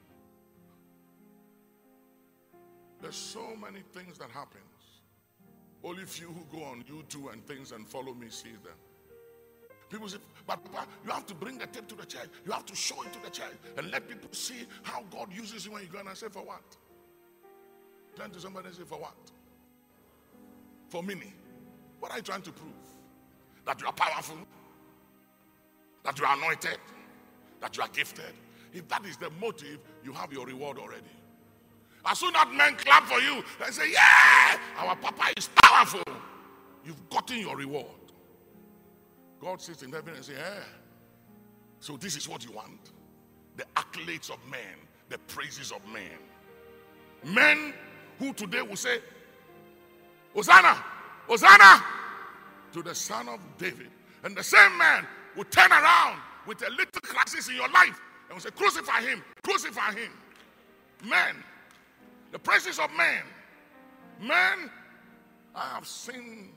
S1: there's so many things that happens. Only few who go on YouTube and things and follow me see them. People say, but Papa, you have to bring the tape to the church. You have to show it to the church and let people see how God uses you when you go. And I say, for what? Turn to somebody and say, for what? For meaning. What are you trying to prove? That you are powerful? That you are anointed? That you are gifted? If that is the motive, you have your reward already. As soon as men clap for you and say, yeah, our Papa is powerful, you've gotten your reward. God sits in heaven and says, yeah, so this is what you want? The accolades of men, the praises of men. Men who today will say, Hosanna, Hosanna to the Son of David. And the same man will turn around with a little crisis in your life and will say, crucify him, crucify him. Men, the praises of men. Men, I have seen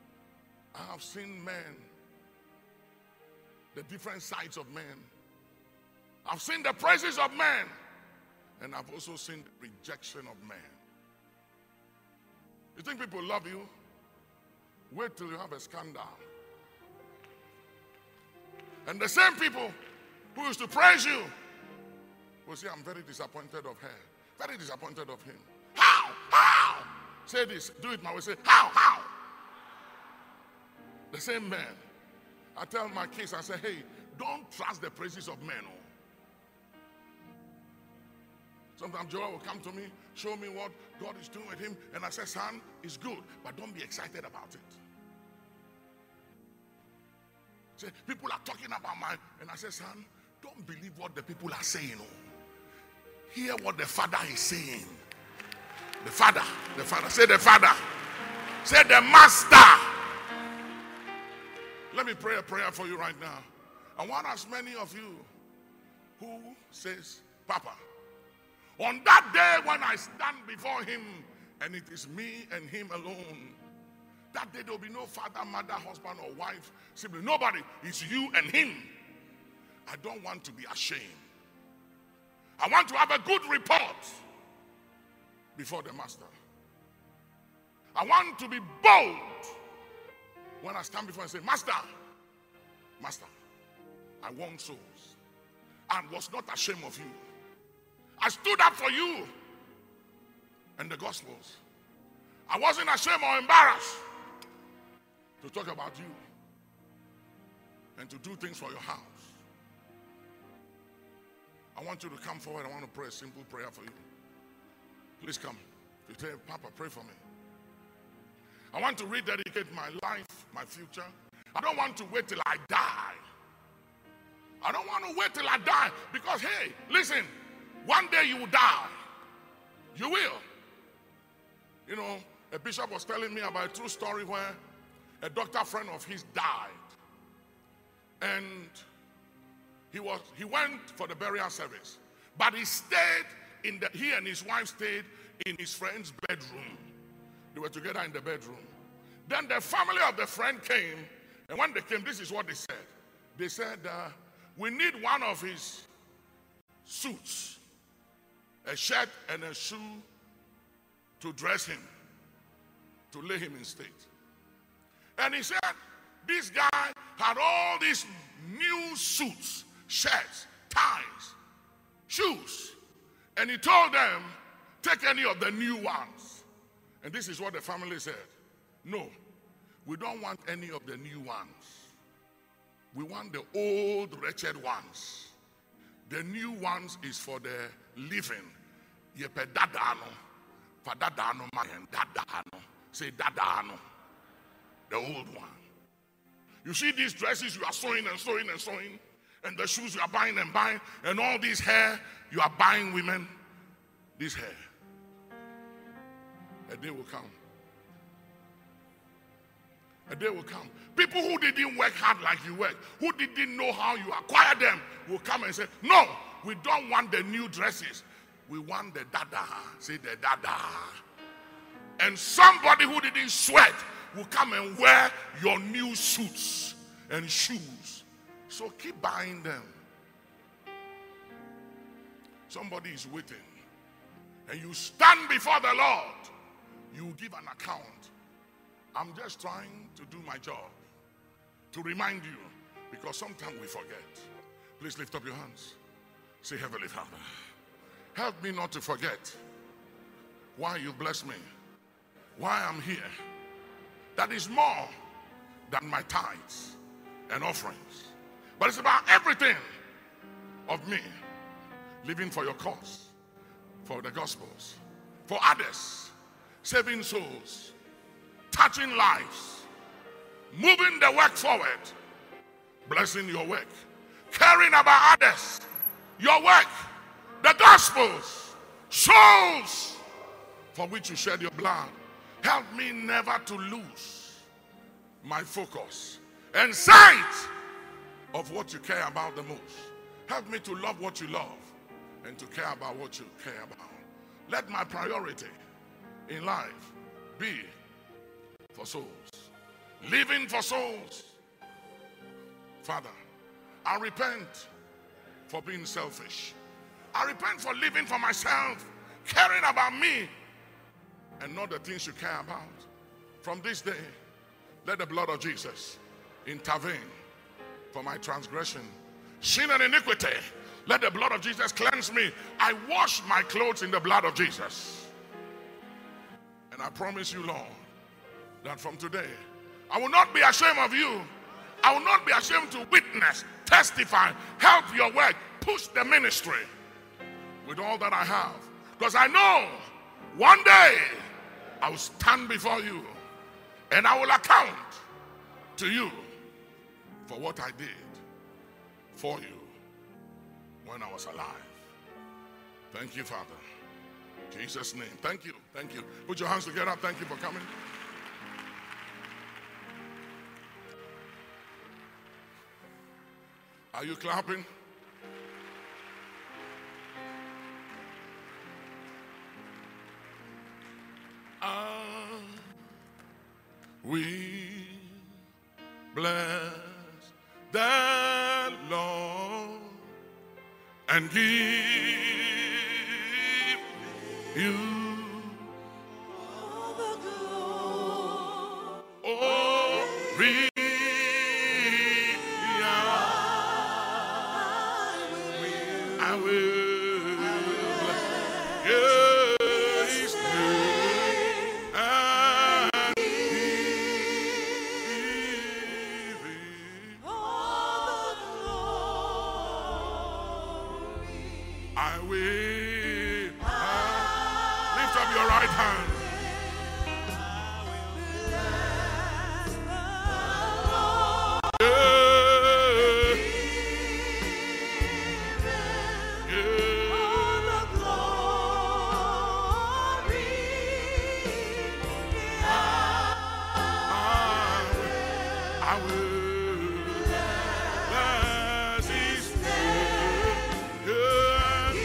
S1: men, the different sides of men. I've seen the praises of men, and I've also seen the rejection of men. You think people love you? Wait till you have a scandal. And the same people who used to praise you will say, I'm very disappointed of her. Very disappointed of him. How? How? Say this. Do it my way. Say, how? How? The same man. I tell my kids, I say, hey, don't trust the praises of men. Sometimes Joel will come to me, show me what God is doing with him, and I say, son, it's good, but don't be excited about it. Say, people are talking about mine, and I say, son, don't believe what the people are saying. Hear what the Father is saying. The Father, say the Father, say the Master. Let me pray a prayer for you right now. I want as many of you who says, Papa, on that day when I stand before him and it is me and him alone, That day there will be no father, mother, husband, or wife, sibling. Nobody. It's you and him. I don't want to be ashamed. I want to have a good report before the master. I want to be bold when I stand before and say, Master, Master, I won souls and was not ashamed of you. I stood up for you and the Gospels. I wasn't ashamed or embarrassed to talk about you and to do things for your house. I want you to come forward. I want to pray a simple prayer for you. Please come. You say, Papa, pray for me. I want to rededicate my life, my future. I don't want to wait till I die. I don't want to wait till I die because, hey, listen, one day you will die. You will. You know, a bishop was telling me about a true story where a doctor friend of his died. And he went for the burial service. But he and his wife stayed in his friend's bedroom. They were together in the bedroom. Then the family of the friend came, and when they came, this is what they said. They said, we need one of his suits, a shirt and a shoe to dress him, to lay him in state. And he said, this guy had all these new suits, shirts, ties, shoes. And he told them, take any of the new ones. And this is what the family said. No, we don't want any of the new ones. We want the old, wretched ones. The new ones is for the living. Yepe dadano. For dadano, man, dadano. Say dadano. The old one. You see these dresses you are sewing and sewing and sewing, and the shoes you are buying and buying, and all this hair you are buying women. This hair. A day will come. A day will come. People who didn't work hard like you work, who didn't know how you acquire them, will come and say, no, we don't want the new dresses. We want the dada. Say the dada. And somebody who didn't sweat will come and wear your new suits and shoes. So keep buying them. Somebody is waiting. And you stand before the Lord. You give an account. I'm just trying to do my job. To remind you. Because sometimes we forget. Please lift up your hands. Say, Heavenly Father, help me not to forget why you bless me. Why I'm here. That is more than my tithes and offerings. But it's about everything of me living for your cause, for the Gospels, for others, saving souls, touching lives, moving the work forward, blessing your work, caring about others, your work, the Gospels, souls for which you shed your blood. Help me never to lose my focus and sight of what you care about the most. Help me to love what you love and to care about what you care about. Let my priority in life be for souls, living for souls. Father, I repent for being selfish. I repent for living for myself, caring about me and not the things you care about. From this day, let the blood of Jesus intervene for my transgression, sin and iniquity. Let the blood of Jesus cleanse me. I wash my clothes in the blood of Jesus. And I promise you, Lord, that from today, I will not be ashamed of you. I will not be ashamed to witness, testify, help your work, push the ministry with all that I have. Because I know one day I will stand before you and I will account to you for what I did for you when I was alive. Thank you, Father. In Jesus' name. Thank you. Thank you. Put your hands together. Thank you for coming. Are you clapping? We and give you
S3: all the glory.
S1: glory. I will bless His name and give Him.
S3: All the glory.
S1: I will. Lift up your right hand. I will bless His name and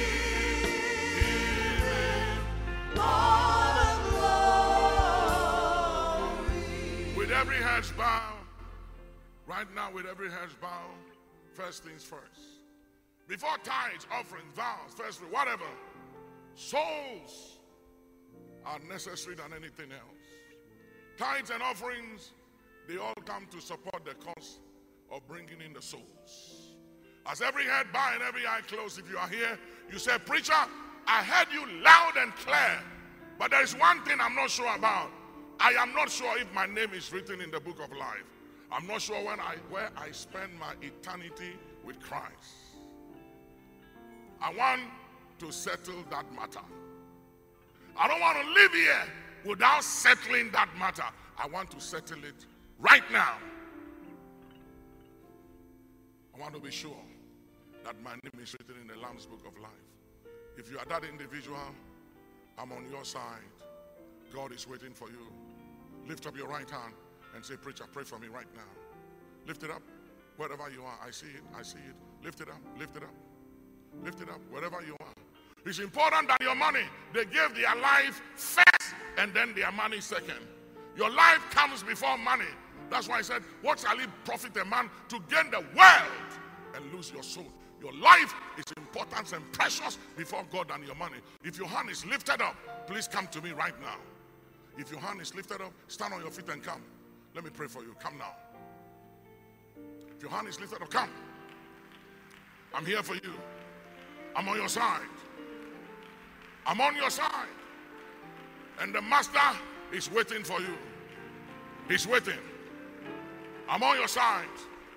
S1: give Him. With every head bowed, right now with every head bowed, first things first. Before tithes, offerings, vows, first fruit, whatever, souls are necessary than anything else. Tithes and offerings, they all come to support the cause of bringing in the souls. As every head bowed and every eye closed, if you are here, you say, preacher, I heard you loud and clear, but there is one thing I'm not sure about. I am not sure if my name is written in the book of life. I'm not sure where I spend my eternity with Christ. I want to settle that matter. I don't want to live here without settling that matter. I want to settle it right now. I want to be sure that my name is written in the Lamb's Book of Life. If you are that individual, I'm on your side. God is waiting for you. Lift up your right hand and say, preacher, pray for me right now. Lift it up wherever you are. I see it. I see it. Lift it up. Lift it up. Lift it up wherever you are. It's important that your money, they gave their life first and then their money second. Your life comes before money. That's why I said, what shall it profit a man to gain the world and lose your soul? Your life is important and precious before God and your money. If your hand is lifted up, please come to me right now. If your hand is lifted up, stand on your feet and come. Let me pray for you. Come now. If your hand is lifted up, come. I'm here for you. I'm on your side. I'm on your side. And the master is waiting for you. He's waiting. I'm on your side.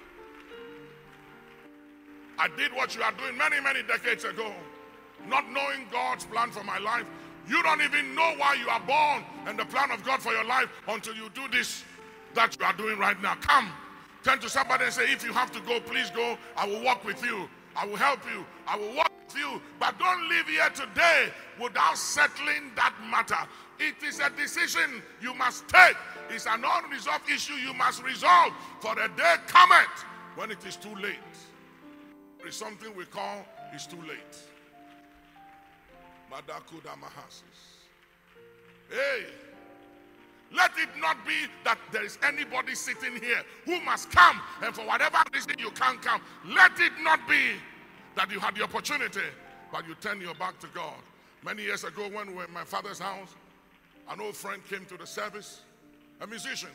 S1: I did what you are doing many, many decades ago, not knowing God's plan for my life. You don't even know why you are born and the plan of God for your life until you do this that you are doing right now. Come, turn to somebody and say, if you have to go, please go. I will walk with you. I will help you. I will walk with you. But don't leave here today without settling that matter. It is a decision you must take. It's an unresolved issue you must resolve. For the day cometh when it is too late. There is something we call it's too late. Madakuda Mahasis. Hey, let it not be that there is anybody sitting here who must come, and for whatever reason you can't come. Let it not be that you had the opportunity, but you turn your back to God. Many years ago, when we were in my father's house, an old friend came to the service, a musician.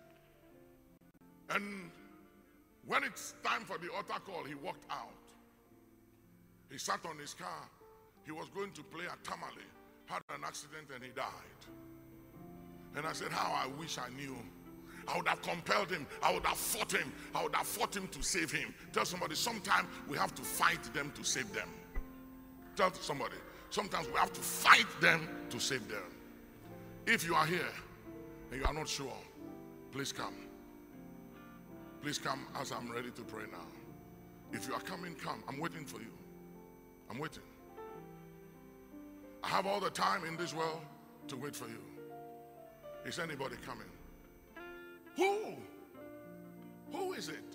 S1: And when it's time for the altar call, he walked out. He sat on his car. He was going to play at Tamale, had an accident, and he died. And I said, how I wish I knew. I would have compelled him. I would have fought him. I would have fought him to save him. Tell somebody, sometimes we have to fight them to save them. Tell somebody, sometimes we have to fight them to save them. If you are here and you are not sure, please come. Please come as I'm ready to pray now. If you are coming, come. I'm waiting for you. I'm waiting. I have all the time in this world to wait for you. Is anybody coming? Who is it?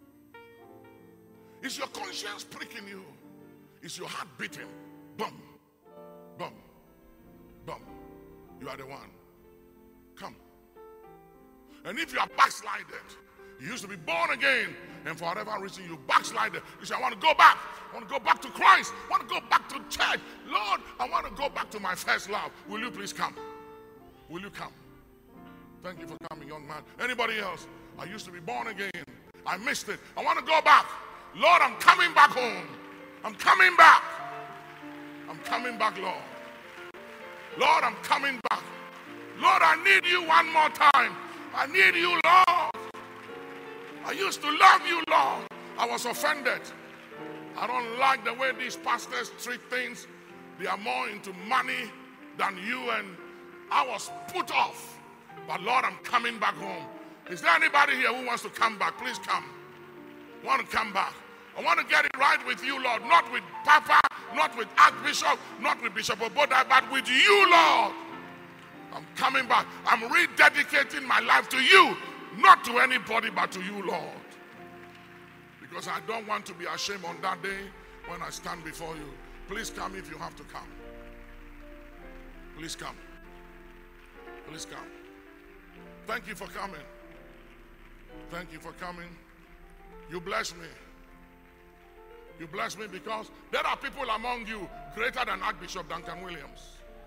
S1: Is your conscience pricking you? Is your heart beating? Bum, bum, bum. You are the one. Come. And if you are backslided, You used to be born again, and for whatever reason you backslide. You say, I want to go back. I want to go back to Christ. I want to go back to church. Lord, I want to go back to my first love. Will you please come? Will you come? Thank you for coming, young man. Anybody else? I used to be born again. I missed it. I want to go back. Lord, I'm coming back home. I'm coming back. I'm coming back, Lord. Lord, I'm coming back. Lord, I need you one more time. I need you, Lord. I used to love you, Lord. I was offended. I don't like the way these pastors treat things. They are more into money than you, and I was put off. But Lord, I'm coming back home. Is there anybody here who wants to come back? Please come. I want to come back. I want to get it right with you, Lord. Not with Papa, not with Archbishop, not with Bishop Oboda, but with you, Lord. I'm coming back. I'm rededicating my life to you, not to anybody, but to you, Lord. Because I don't want to be ashamed on that day when I stand before you. Please come if you have to come. Please come. Please come. Thank you for coming. Thank you for coming. You bless me. You bless me because there are people among you greater than Archbishop Duncan Williams.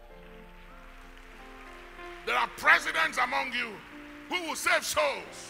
S1: There are presidents among you who will save souls.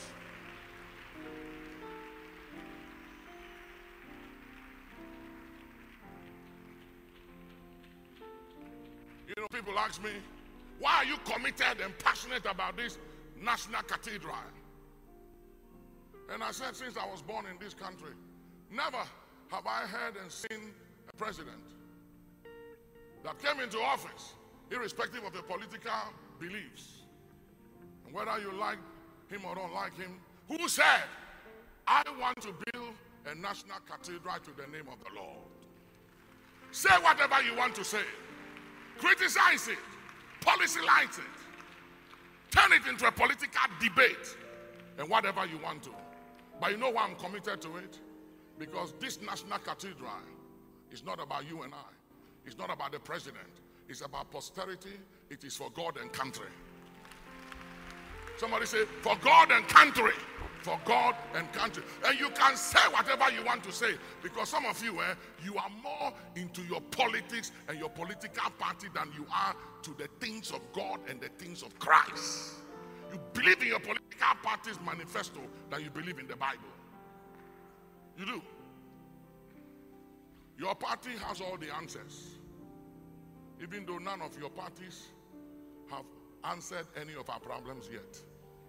S1: You know, people ask me, why are you committed and passionate about this national cathedral? And I said, since I was born in this country, never have I heard and seen a president that came into office, irrespective of the political beliefs, and whether you like him or don't like him, who said, I want to build a national cathedral to the name of the Lord. Say whatever you want to say. Criticize it. Policylize it. Turn it into a political debate and whatever you want to. But you know why I'm committed to it? Because this national cathedral is not about you and I. It's not about the president. It's about posterity. It is for God and country. Somebody say, for God and country. For God and country. And you can say whatever you want to say, because some of you, you are more into your politics and your political party than you are to the things of God and the things of Christ. You believe in your political party's manifesto than you believe in the Bible. You do. Your party has all the answers, even though none of your parties have answered any of our problems yet.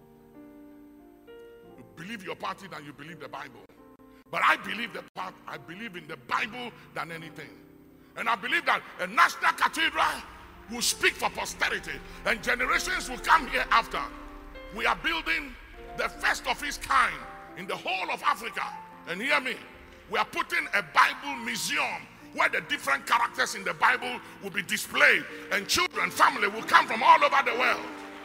S1: You believe your party than you believe the Bible. But I believe I believe in the Bible than anything. And I believe that a national cathedral will speak for posterity, and generations will come here after. We are building the first of its kind in the whole of Africa. And hear me, we are putting a Bible museum where the different characters in the Bible will be displayed, and children, family will come from all over the world.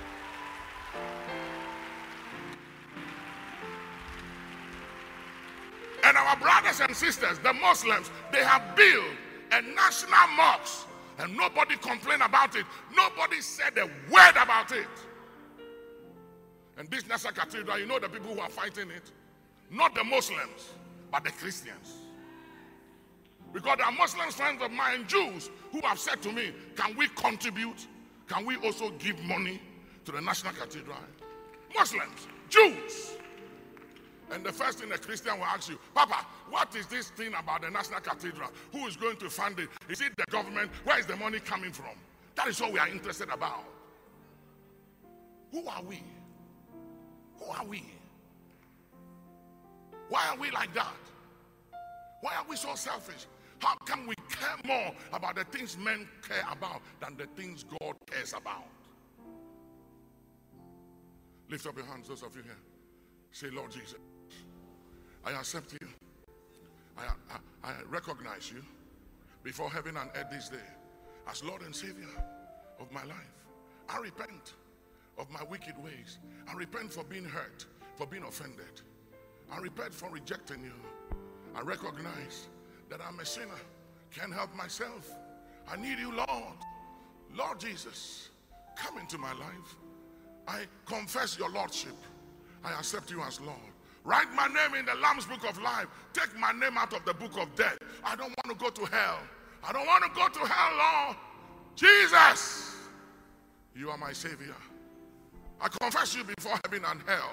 S1: And our brothers and sisters, the Muslims, they have built a national mosque, and nobody complained about it. Nobody said a word about it. And this national cathedral, you know the people who are fighting it? Not the Muslims, but the Christians. Because there are Muslim friends of mine, Jews, who have said to me, can we contribute? Can we also give money to the national cathedral? Muslims, Jews. And the first thing a Christian will ask you, Papa, what is this thing about the national cathedral? Who is going to fund it? Is it the government? Where is the money coming from? That is what we are interested about. Who are we? Who are we? Why are we like that? Why are we so selfish? How can we care more about the things men care about than the things God cares about? Lift up your hands, those of you here. Say, Lord Jesus, I accept you. I recognize you before heaven and earth this day as Lord and Savior of my life. I repent of my wicked ways. I repent for being hurt, for being offended. I repent for rejecting you. I recognize that I'm a sinner, can't help myself. I need you, Lord. Lord Jesus, come into my life. I confess your Lordship. I accept you as Lord. Write my name in the Lamb's book of life. Take my name out of the book of death. I don't want to go to hell. I don't want to go to hell, Lord. Jesus, you are my Savior. I confess you before heaven and hell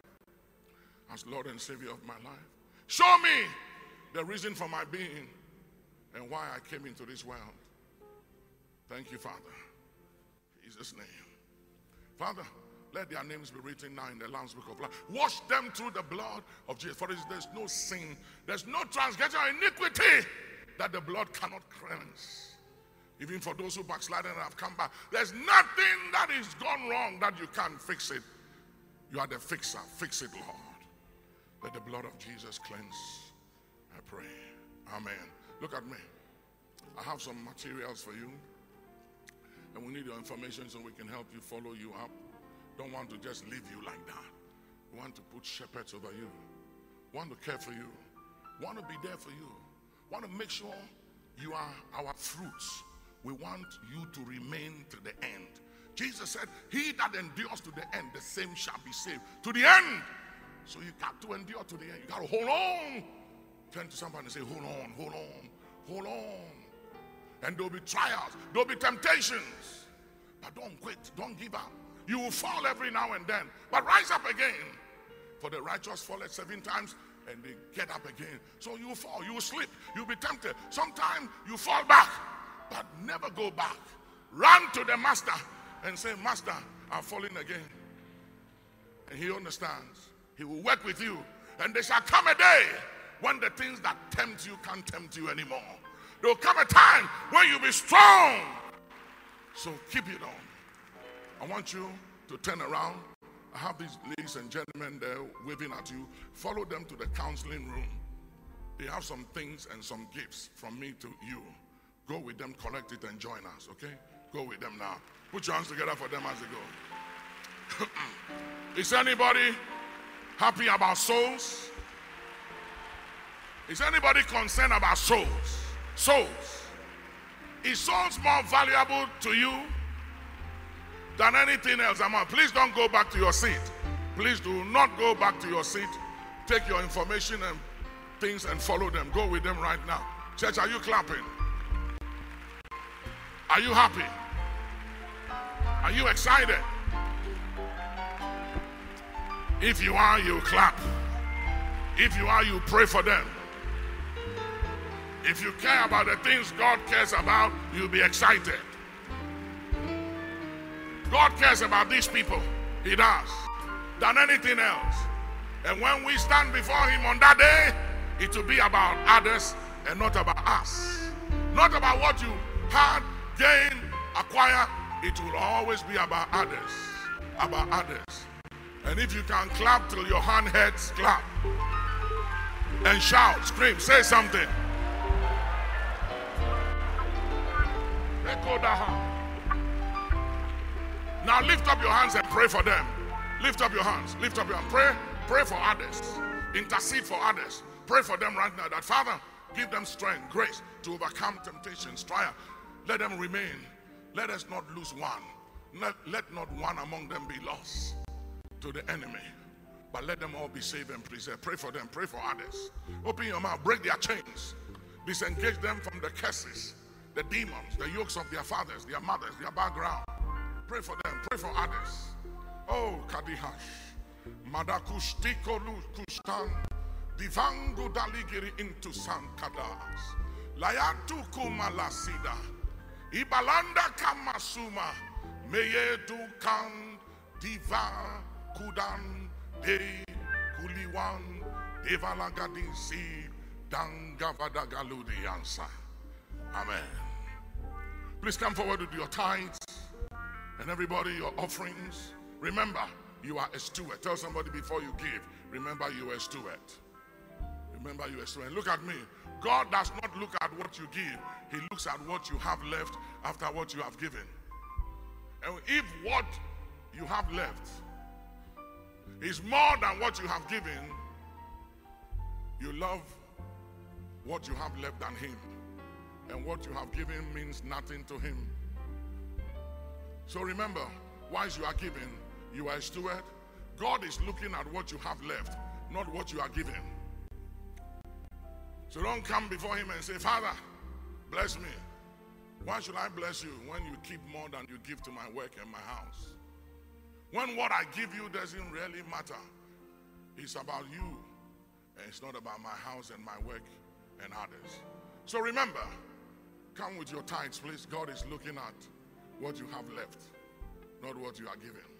S1: as Lord and Savior of my life. Show me the reason for my being and why I came into this world. Thank you, Father. In Jesus' name. Father, let their names be written now in the Lamb's book of life. Wash them through the blood of Jesus. For there's no sin, there's no transgression or iniquity that the blood cannot cleanse. Even for those who backslided and have come back, there's nothing that is gone wrong that you can't fix it. You are the fixer. Fix it, Lord. Let the blood of Jesus cleanse. I pray. Amen. Look at me. I have some materials for you. And we need your information so we can help you, follow you up. Don't want to just leave you like that. We want to put shepherds over you. Want to care for you. Want to be there for you. Want to make sure you are our fruits. We want you to remain to the end. Jesus said, he that endures to the end, the same shall be saved. To the end. So you got to endure to the end. You got to hold on. Turn to somebody and say, hold on, hold on, hold on. And there'll be trials. There'll be temptations. But don't quit. Don't give up. You will fall every now and then. But rise up again. For the righteous falleth 7 times and they get up again. So you will fall. You will slip. You'll be tempted. Sometimes you fall back. But never go back. Run to the master and say, Master, I'm falling again. And he understands. He will work with you. And there shall come a day when the things that tempt you can't tempt you anymore. There will come a time when you'll be strong. So keep it on. I want you to turn around. I have these ladies and gentlemen there waving at you. Follow them to the counseling room. They have some things and some gifts from me to you. Go with them, collect it, and join us, okay? Go with them now. Put your hands together for them as they go. Is anybody happy about souls? Is anybody concerned about souls? Souls. Is souls more valuable to you than anything else? Please don't go back to your seat. Please do not go back to your seat. Take your information and things and follow them. Go with them right now. Church, are you clapping? Are you happy? Are you excited? If you are, you clap. If you are, you pray for them. If you care about the things God cares about, you'll be excited. God cares about these people. He does. Than anything else. And when we stand before him on that day, it will be about others and not about us. Not about what you had, gained, acquired. It will always be about others. About others. And if you can clap till your hand hurts, clap. And shout, scream, say something. Now lift up your hands and pray for them. Lift up your hands. Lift up your hands. Pray for others. Intercede for others. Pray for them right now that Father, give them strength, grace to overcome temptations, trial. Let them remain. Let us not lose one. Let not one among them be lost to the enemy. But let them all be saved and preserved. Pray for them. Pray for others. Open your mouth. Break their chains. Disengage them from the curses, the demons, the yokes of their fathers, their mothers, their background. Pray for them. Pray for others. Oh, Kadihash. Madakush Tikolu Kustan. Divangu Daligiri into Sankadas. Layantu Kumalasida. Ibalanda Kamasuma. Meye Dukan Diva Kudan De Kuliwan Devalagadisi Dangavadagaludiansa. Amen. Please come forward with your tithes and everybody your offerings. Remember, you are a steward. Tell somebody before you give, remember you are a steward. Remember you are a steward. Look at me. God does not look at what you give. He looks at what you have left after what you have given. And if what you have left is more than what you have given, you love what you have left than him. And what you have given means nothing to him. So remember, whilst you are giving, you are a steward. God is looking at what you have left. not what you are giving. So don't come before him and say, Father, bless me. Why should I bless you when you keep more than you give to my work and my house? When what I give you doesn't really matter. It's about you, and it's not about my house and my work and others. So remember, come with your tithes, please. God is looking at what you have left, not what you are giving.